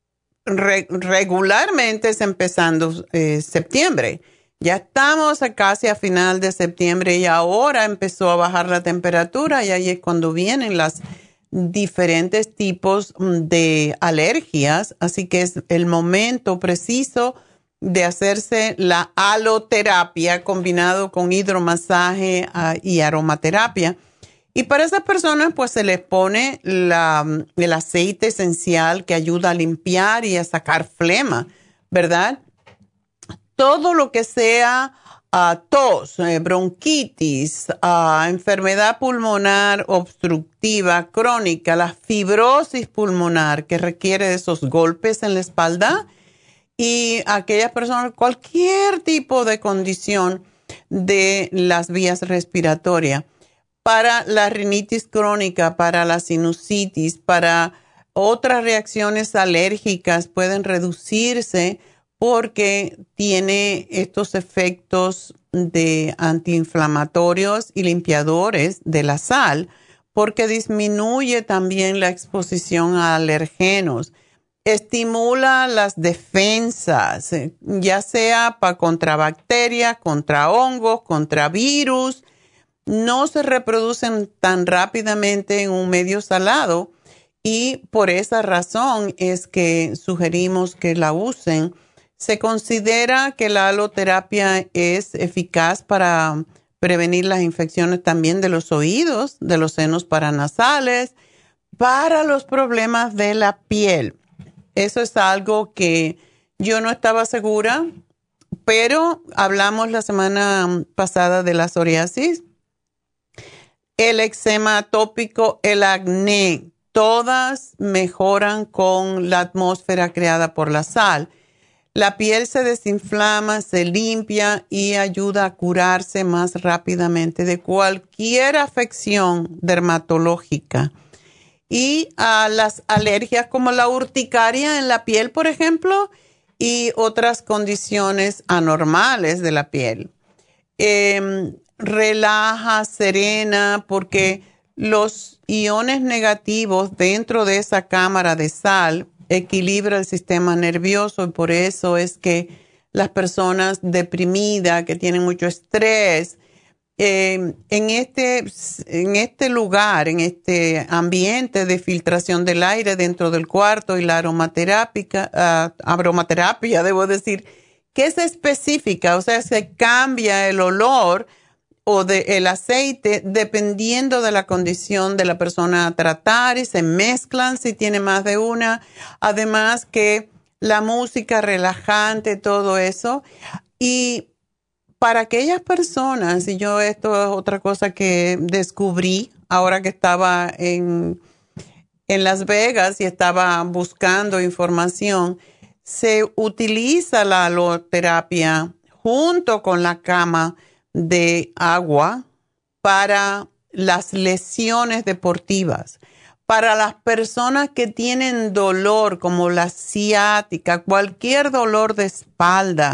regularmente es empezando septiembre. Ya estamos casi a final de septiembre y ahora empezó a bajar la temperatura y ahí es cuando vienen las diferentes tipos de alergias. Así que es el momento preciso de hacerse la aloterapia combinado con hidromasaje y aromaterapia. Y para esas personas, pues se les pone el aceite esencial que ayuda a limpiar y a sacar flema, ¿verdad? Todo lo que sea tos, bronquitis, enfermedad pulmonar obstructiva crónica, la fibrosis pulmonar que requiere de esos golpes en la espalda y aquellas personas, cualquier tipo de condición de las vías respiratorias. Para la rinitis crónica, para la sinusitis, para otras reacciones alérgicas pueden reducirse porque tiene estos efectos de antiinflamatorios y limpiadores de la sal, porque disminuye también la exposición a alergenos, estimula las defensas, ya sea contra bacterias, contra hongos, contra virus. No se reproducen tan rápidamente en un medio salado y por esa razón es que sugerimos que la usen. Se considera que la aloterapia es eficaz para prevenir las infecciones también de los oídos, de los senos paranasales, para los problemas de la piel. Eso es algo que yo no estaba segura, pero hablamos la semana pasada de la psoriasis. El eczema atópico, el acné, todas mejoran con la atmósfera creada por la sal. La piel se desinflama, se limpia y ayuda a curarse más rápidamente de cualquier afección dermatológica. Y a las alergias como la urticaria en la piel, por ejemplo, y otras condiciones anormales de la piel. Relaja, serena, porque los iones negativos dentro de esa cámara de sal equilibra el sistema nervioso y por eso es que las personas deprimidas, que tienen mucho estrés, en este lugar, en este ambiente de filtración del aire dentro del cuarto y la aromaterapia, debo decir, que es específica, o sea, se cambia el olor o el aceite dependiendo de la condición de la persona a tratar y se mezclan si tiene más de una. Además que la música relajante, todo eso. Y para aquellas personas, y yo esto es otra cosa que descubrí ahora que estaba en Las Vegas y estaba buscando información, se utiliza la aloterapia junto con la cama de agua para las lesiones deportivas, para las personas que tienen dolor como la ciática, cualquier dolor de espalda,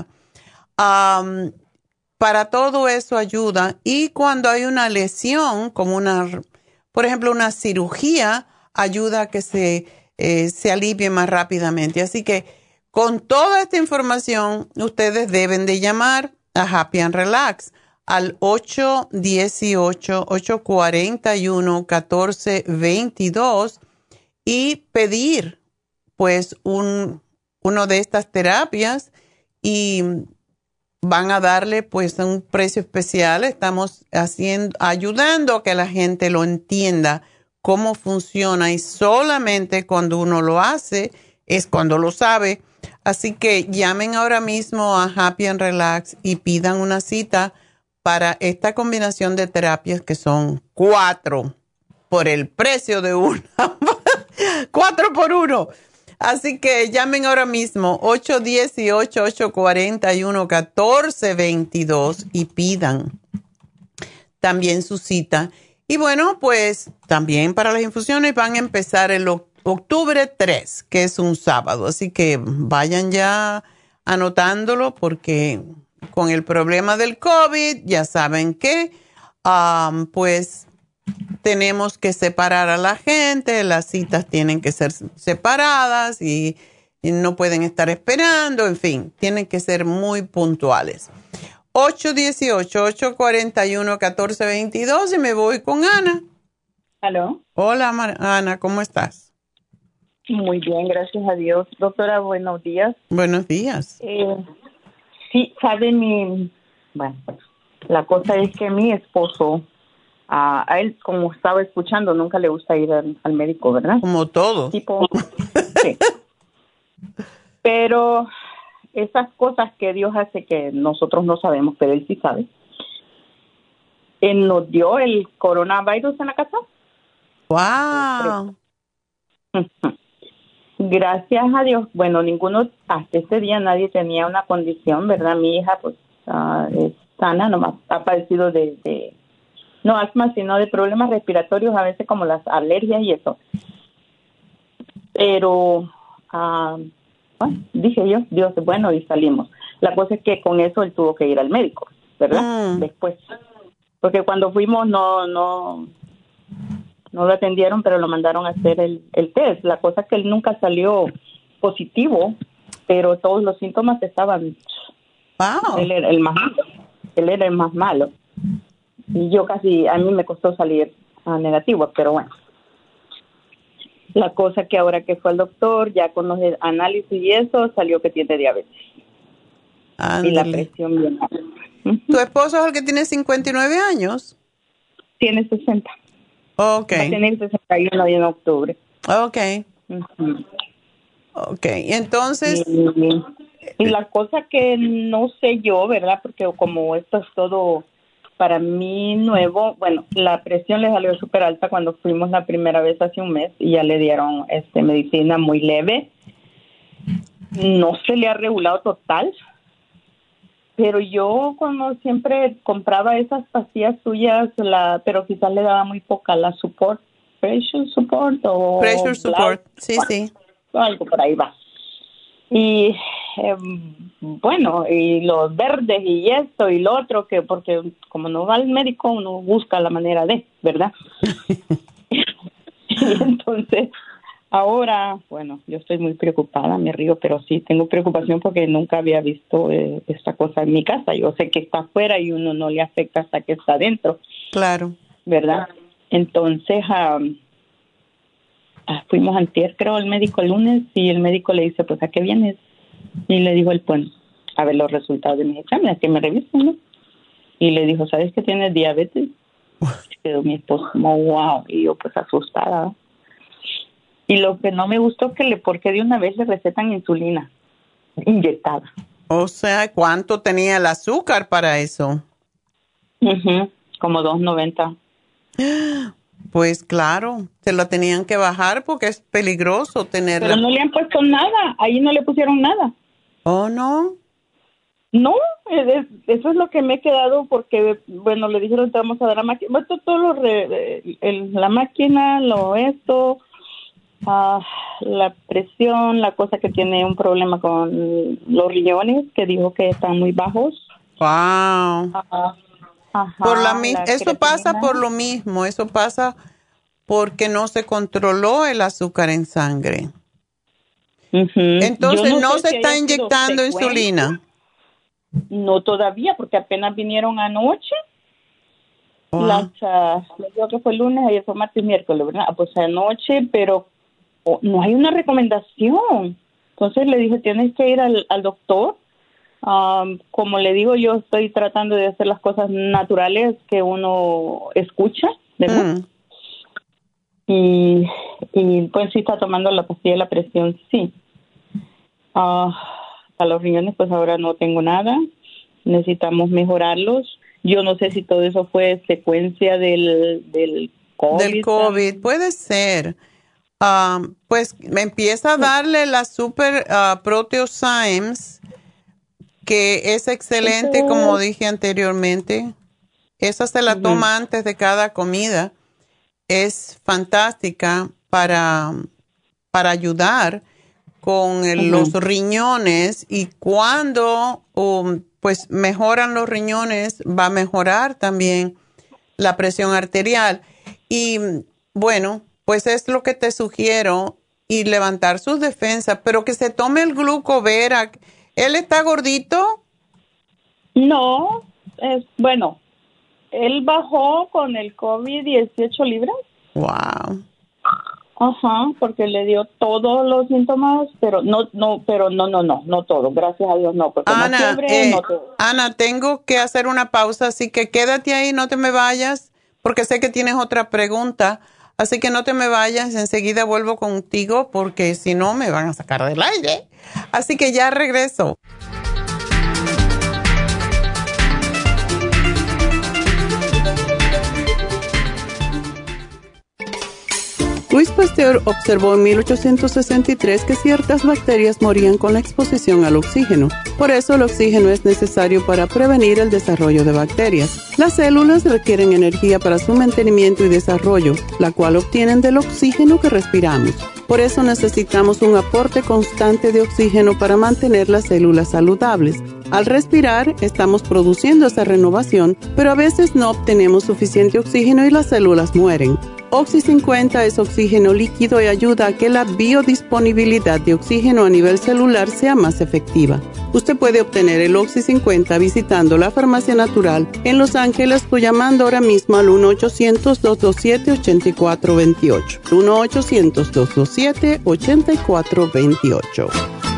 para todo eso ayuda. Y cuando hay una lesión, como por ejemplo, una cirugía, ayuda a que se alivie más rápidamente. Así que con toda esta información, ustedes deben de llamar a Happy and Relax al 818-841-1422 y pedir pues uno de estas terapias y van a darle pues un precio especial. Estamos ayudando a que la gente lo entienda cómo funciona y solamente cuando uno lo hace es cuando lo sabe. Así que llamen ahora mismo a Happy and Relax y pidan una cita para esta combinación de terapias que son 4 por el precio de una. 4 por 1. Así que llamen ahora mismo 818-841-1422 y pidan también su cita. Y bueno, pues también para las infusiones van a empezar el octubre 3, que es un sábado. Así que vayan ya anotándolo porque con el problema del COVID, ya saben que pues tenemos que separar a la gente, las citas tienen que ser separadas y no pueden estar esperando, en fin, tienen que ser muy puntuales. 818-841-1422 y me voy con Ana. ¿Aló? Hola, Ana, ¿cómo estás? Muy bien, gracias a Dios. Doctora, buenos días. Buenos días. Sí, bueno, la cosa es que mi esposo, a él, como estaba escuchando, nunca le gusta ir al médico, ¿verdad? Como todo. Sí. Pero esas cosas que Dios hace que nosotros no sabemos, pero Él sí sabe. Él nos dio el coronavirus en la casa. ¡Wow! Gracias a Dios, bueno, hasta este día nadie tenía una condición, ¿verdad? Mi hija, pues, es sana, nomás ha padecido no asma, sino de problemas respiratorios, a veces como las alergias y eso. Pero, bueno, dije yo, Dios es bueno y salimos. La cosa es que con eso él tuvo que ir al médico, ¿verdad? Después. Porque cuando fuimos no lo atendieron, pero lo mandaron a hacer el test. La cosa es que él nunca salió positivo, pero todos los síntomas estaban... Wow. Él era el más malo. Y a mí me costó salir negativo, pero bueno. La cosa que ahora que fue al doctor, ya con los análisis y eso, salió que tiene diabetes. Ándale. Y la presión bien alta. ¿Tu esposo es el que tiene 59 años? Tiene 60. Ok. Va a tener 61 en octubre. Ok. Ok, entonces... Y la cosa que no sé yo, ¿verdad? Porque como esto es todo para mí nuevo, bueno, la presión le salió súper alta cuando fuimos la primera vez hace un mes y ya le dieron medicina muy leve. No se le ha regulado total, pero yo como siempre compraba esas pastillas suyas, pero quizás le daba muy poca, la Pressure Support o... Pressure Support, sí, sí. Algo por ahí va. Y bueno, y los verdes y esto y lo otro, que porque como no va al médico uno busca la manera de, ¿verdad? Y entonces ahora, bueno, yo estoy muy preocupada, me río, pero sí tengo preocupación porque nunca había visto esta cosa en mi casa. Yo sé que está afuera y uno no le afecta hasta que está adentro. Claro. ¿Verdad? Entonces, fuimos antier, creo, al médico el lunes, y el médico le dice, pues, ¿a qué vienes? Y le dijo el bueno, a ver los resultados de mis exámenes, que me revisen, ¿no? Y le dijo, ¿sabes que tienes diabetes? Quedó mi esposo como, wow, y yo pues asustada. Y lo que no me gustó porque de una vez le recetan insulina inyectada. O sea, ¿cuánto tenía el azúcar para eso? Como 290. Pues claro, se lo tenían que bajar porque es peligroso tenerla. Pero no le han puesto nada, ahí no le pusieron nada. ¿Oh, no? No, eso es lo que me he quedado porque, bueno, le dijeron te vamos a dar la máquina, bueno, todo la máquina, la presión, la cosa que tiene un problema con los riñones, que dijo que están muy bajos. Wow. Eso pasa por lo mismo, eso pasa porque no se controló el azúcar en sangre. Entonces no se está inyectando insulina. No todavía, porque apenas vinieron anoche. Les digo que fue lunes, ayer fue martes y miércoles, ¿verdad? Pues anoche, pero no hay una recomendación. Entonces le dije, tienes que ir al doctor. Como le digo, yo estoy tratando de hacer las cosas naturales que uno escucha, ¿verdad? Y pues sí está tomando la pastilla de la presión, sí. A los riñones pues ahora no tengo nada, necesitamos mejorarlos. Yo no sé si todo eso fue secuencia del COVID. Del COVID, puede ser. Pues me empieza a darle la Super Proteosymes, que es excelente, como dije anteriormente. Esa se la toma antes de cada comida. Es fantástica para ayudar con los riñones, y cuando pues mejoran los riñones, va a mejorar también la presión arterial. Y bueno, pues es lo que te sugiero, y levantar sus defensas, pero que se tome el Glucoverac. ¿Él está gordito? No, bueno, él bajó con el COVID 18 libras. Wow. Ajá, porque le dio todos los síntomas, pero no todo, gracias a Dios no, porque Ana, no fiebre, no todo. Ana, tengo que hacer una pausa, así que quédate ahí, no te me vayas, porque sé que tienes otra pregunta, así que no te me vayas, enseguida vuelvo contigo, porque si no me van a sacar del aire, así que ya regreso. Louis Pasteur observó en 1863 que ciertas bacterias morían con la exposición al oxígeno. Por eso el oxígeno es necesario para prevenir el desarrollo de bacterias. Las células requieren energía para su mantenimiento y desarrollo, la cual obtienen del oxígeno que respiramos. Por eso necesitamos un aporte constante de oxígeno para mantener las células saludables. Al respirar, estamos produciendo esa renovación, pero a veces no obtenemos suficiente oxígeno y las células mueren. Oxy 50 es oxígeno líquido y ayuda a que la biodisponibilidad de oxígeno a nivel celular sea más efectiva. Usted puede obtener el Oxy 50 visitando la Farmacia Natural en Los Ángeles o llamando ahora mismo al 1-800-227-8428. 1-800-227-8428.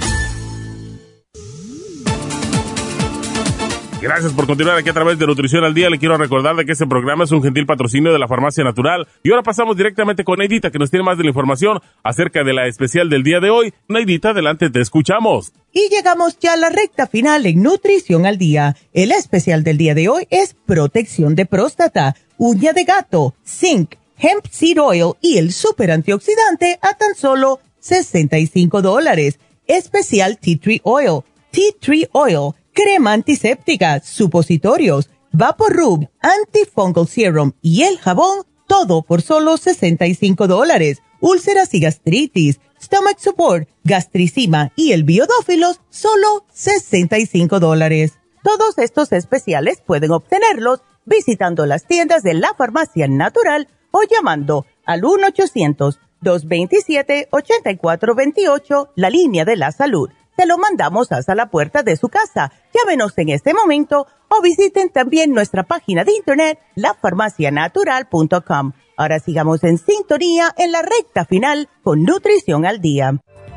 Gracias por continuar aquí a través de Nutrición al Día. Le quiero recordar de que este programa es un gentil patrocinio de la Farmacia Natural. Y ahora pasamos directamente con Neidita, que nos tiene más de la información acerca de la especial del día de hoy. Neidita, adelante, te escuchamos. Y llegamos ya a la recta final en Nutrición al Día. El especial del día de hoy es protección de próstata, uña de gato, zinc, hemp seed oil y el super antioxidante a tan solo $65. Especial Tea Tree Oil, Tea Tree Oil, crema antiséptica, supositorios, VapoRub, Antifungal Serum y el jabón, todo por solo $65. Úlceras y gastritis, Stomach Support, Gastricima y el Biodófilos, solo $65. Todos estos especiales pueden obtenerlos visitando las tiendas de la Farmacia Natural o llamando al 1-800-227-8428, la línea de la salud. Se lo mandamos hasta la puerta de su casa. Llámenos en este momento o visiten también nuestra página de internet, lafarmacianatural.com. Ahora sigamos en sintonía en la recta final con Nutrición al Día.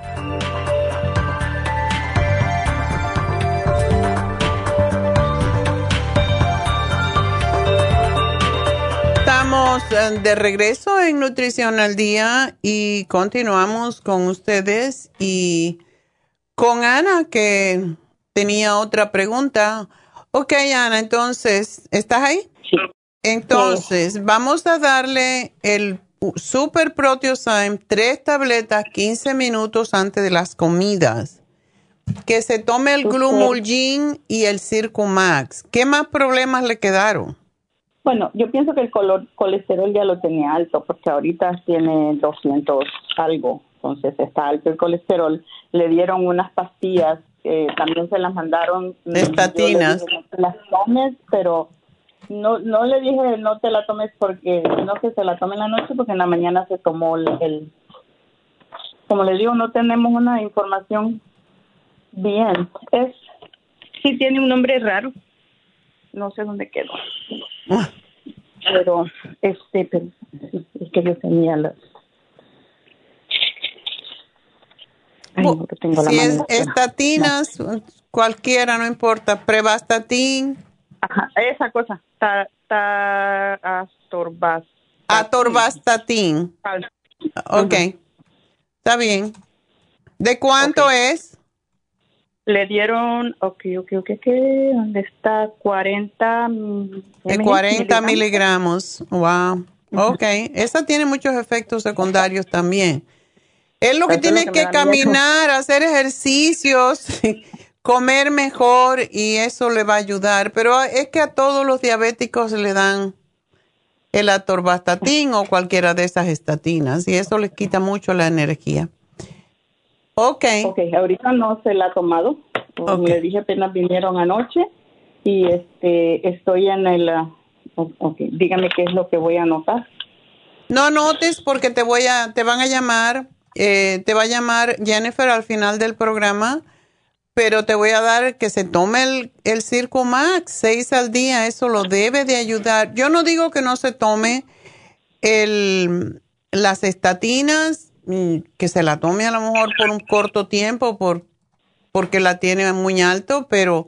Estamos de regreso en Nutrición al Día y continuamos con ustedes y con Ana, que tenía otra pregunta. Ok, Ana, entonces, ¿estás ahí? Sí. Entonces, vamos a darle el Super Proteosyme, 3 tabletas, 15 minutos antes de las comidas. Que se tome el Glumulgin y el Circumax. ¿Qué más problemas le quedaron? Bueno, yo pienso que el colesterol ya lo tenía alto, porque ahorita tiene 200 algo, entonces está alto el colesterol. Le dieron unas pastillas, también se las mandaron. Estatinas. Yo le dije, no te las tomes, pero no le dije no te la tomes porque no que se la tome en la noche, porque en la mañana se tomó como le digo, no tenemos una información bien. Sí tiene un nombre raro. No sé dónde quedó. Pero, es que yo tenía las... Ay, no tengo si la es mano. estatinas, cualquiera, no importa. Prevastatin. Ajá, esa cosa. Atorvastatin. Ok. Está bien. ¿De cuánto es? Le dieron, ¿dónde está? 40 de 40 miligramos. Wow. Ok. Esa tiene muchos efectos secundarios también. Es lo que tiene que caminar, hacer ejercicios, comer mejor y eso le va a ayudar. Pero es que a todos los diabéticos le dan el atorvastatin o cualquiera de esas estatinas y eso les quita mucho la energía. Ok, ahorita no se la ha tomado. Le dije apenas vinieron anoche y estoy en el... dígame qué es lo que voy a anotar. No anotes porque te van a llamar, te va a llamar Jennifer al final del programa, pero te voy a dar que se tome el Circumax 6 al día, eso lo debe de ayudar. Yo no digo que no se tome las estatinas, que se la tome a lo mejor por un corto tiempo porque la tiene muy alto, pero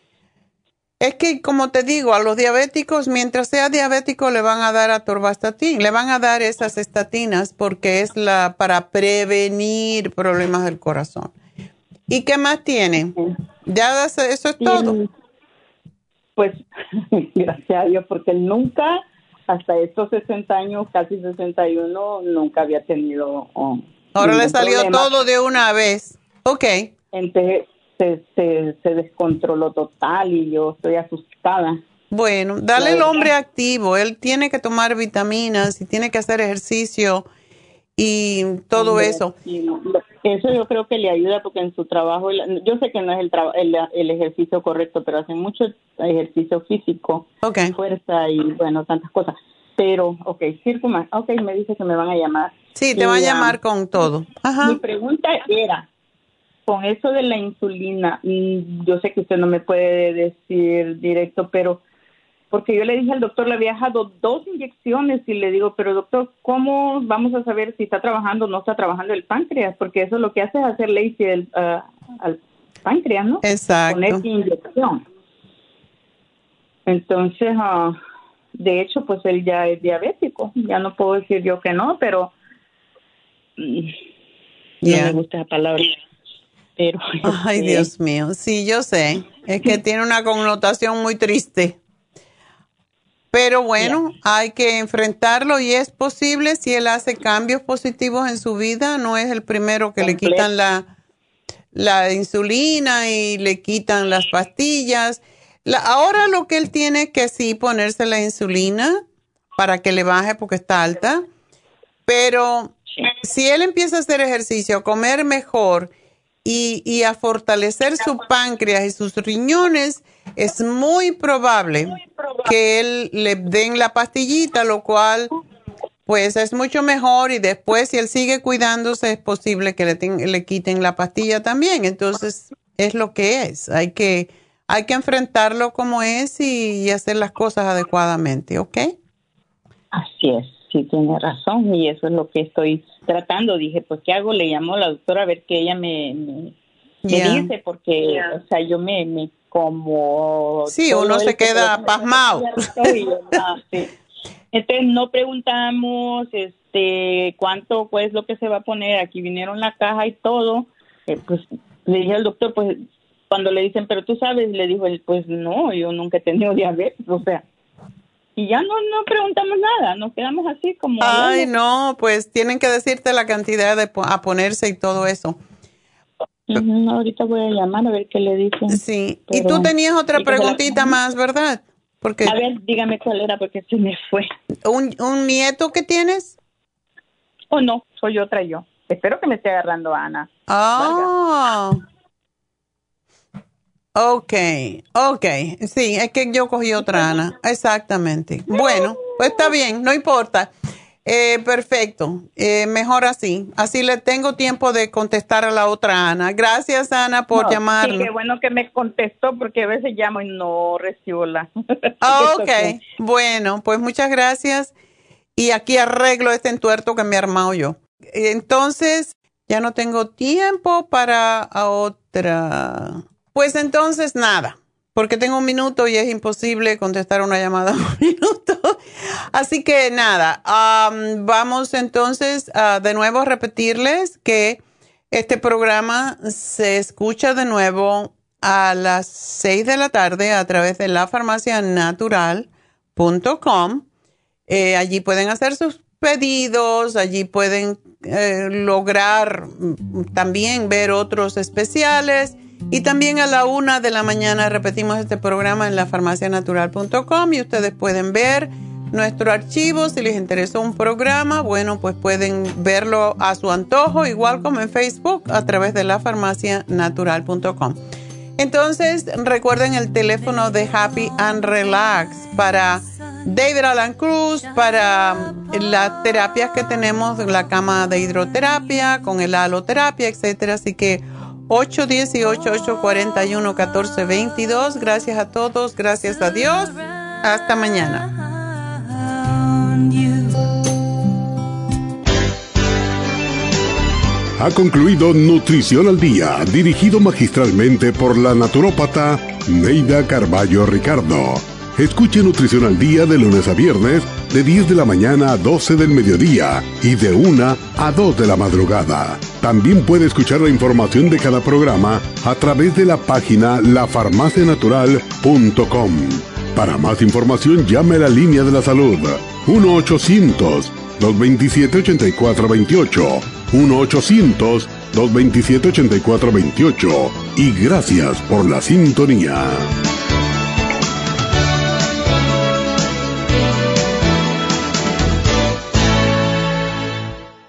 es que como te digo, a los diabéticos, mientras sea diabético le van a dar atorvastatin, le van a dar esas estatinas porque es para prevenir problemas del corazón. ¿Y qué más tiene? Ya eso es todo. Pues gracias a Dios, porque nunca hasta estos 60 años, casi 61, nunca había tenido ahora le salió problema. Todo de una vez. Ok. Entonces se descontroló total y yo estoy asustada. Bueno, dale el hombre activo. Él tiene que tomar vitaminas y tiene que hacer ejercicio y todo eso. Eso yo creo que le ayuda porque en su trabajo, yo sé que no es el ejercicio correcto, pero hacen mucho ejercicio físico, fuerza y bueno, tantas cosas. Pero, Circumax, me dice que me van a llamar. Sí, te van a llamar con todo. Ajá. Mi pregunta era, con eso de la insulina, yo sé que usted no me puede decir directo, pero porque yo le dije al doctor, le había dejado 2 inyecciones y le digo, pero doctor, ¿cómo vamos a saber si está trabajando o no está trabajando el páncreas? Porque eso lo que hace es hacer lazy al páncreas, ¿no? Exacto. Con esa inyección. Entonces, de hecho, pues él ya es diabético. Ya no puedo decir yo que no, pero no me gusta la palabra. Pero, ay, Dios mío. Sí, yo sé. Es que tiene una connotación muy triste. Pero bueno, hay que enfrentarlo y es posible si él hace cambios positivos en su vida. No es el primero que le quitan la insulina y le quitan las pastillas. Ahora lo que él tiene que sí ponerse la insulina para que le baje porque está alta. Pero si él empieza a hacer ejercicio, a comer mejor y a fortalecer su páncreas y sus riñones, es muy probable que él le den la pastillita, lo cual pues es mucho mejor, y después si él sigue cuidándose es posible que le quiten la pastilla también. Entonces es lo que es, hay que enfrentarlo como es y hacer las cosas adecuadamente, ¿ok? Así es, sí tiene razón, y eso es lo que estoy tratando. Dije, pues ¿qué hago? Le llamo a la doctora a ver qué ella me dice, porque o sea, yo me como... Sí, uno se queda pasmado. Sí. Entonces no preguntamos cuánto pues lo que se va a poner. Aquí vinieron la caja y todo. Pues le dije al doctor, pues cuando le dicen, pero tú sabes, le dijo él, pues no, yo nunca he tenido diabetes, o sea, y ya no preguntamos nada, nos quedamos así como... Ay, no, pues tienen que decirte la cantidad a ponerse y todo eso. Ahorita voy a llamar a ver qué le dicen. Sí, pero, y tú tenías otra preguntita más, ¿verdad? Porque, a ver, dígame cuál era, porque se me fue. ¿Un nieto que tienes? Oh, no, soy otra yo. Espero que me esté agarrando Ana. Okay. Sí, es que yo cogí otra Ana. Exactamente. Bueno, pues está bien, no importa. Perfecto. Mejor así. Así le tengo tiempo de contestar a la otra Ana. Gracias, Ana, por llamarnos. Sí, qué bueno que me contestó, porque a veces llamo y no recibo la... Ok. Bueno, pues muchas gracias. Y aquí arreglo este entuerto que me he armado yo. Entonces, ya no tengo tiempo para otra... Pues entonces nada, porque tengo 1 minuto y es imposible contestar una llamada en 1 minuto. Así que nada, vamos entonces de nuevo a repetirles que este programa se escucha de nuevo a las 6 de la tarde a través de lafarmacianatural.com. Allí pueden hacer sus pedidos, allí pueden lograr también ver otros especiales. Y también a la 1 de la mañana repetimos este programa en lafarmacianatural.com y ustedes pueden ver nuestro archivo. Si les interesó un programa, bueno, pues pueden verlo a su antojo, igual como en Facebook, a través de lafarmacianatural.com. Entonces, recuerden el teléfono de Happy and Relax para David Alan Cruz, para las terapias que tenemos, la cama de hidroterapia, con el haloterapia, etcétera. Así que 818-841-1422. Gracias a todos, gracias a Dios. Hasta mañana. Ha concluido Nutrición al Día, dirigido magistralmente por la naturópata Neida Carballo Ricardo. Escuche Nutrición al Día de lunes a viernes, de 10 de la mañana a 12 del mediodía y de 1 a 2 de la madrugada. También puede escuchar la información de cada programa a través de la página lafarmacianatural.com. Para más información, llame a la línea de la salud 1-800-227-8428. 1-800-227-8428. Y gracias por la sintonía.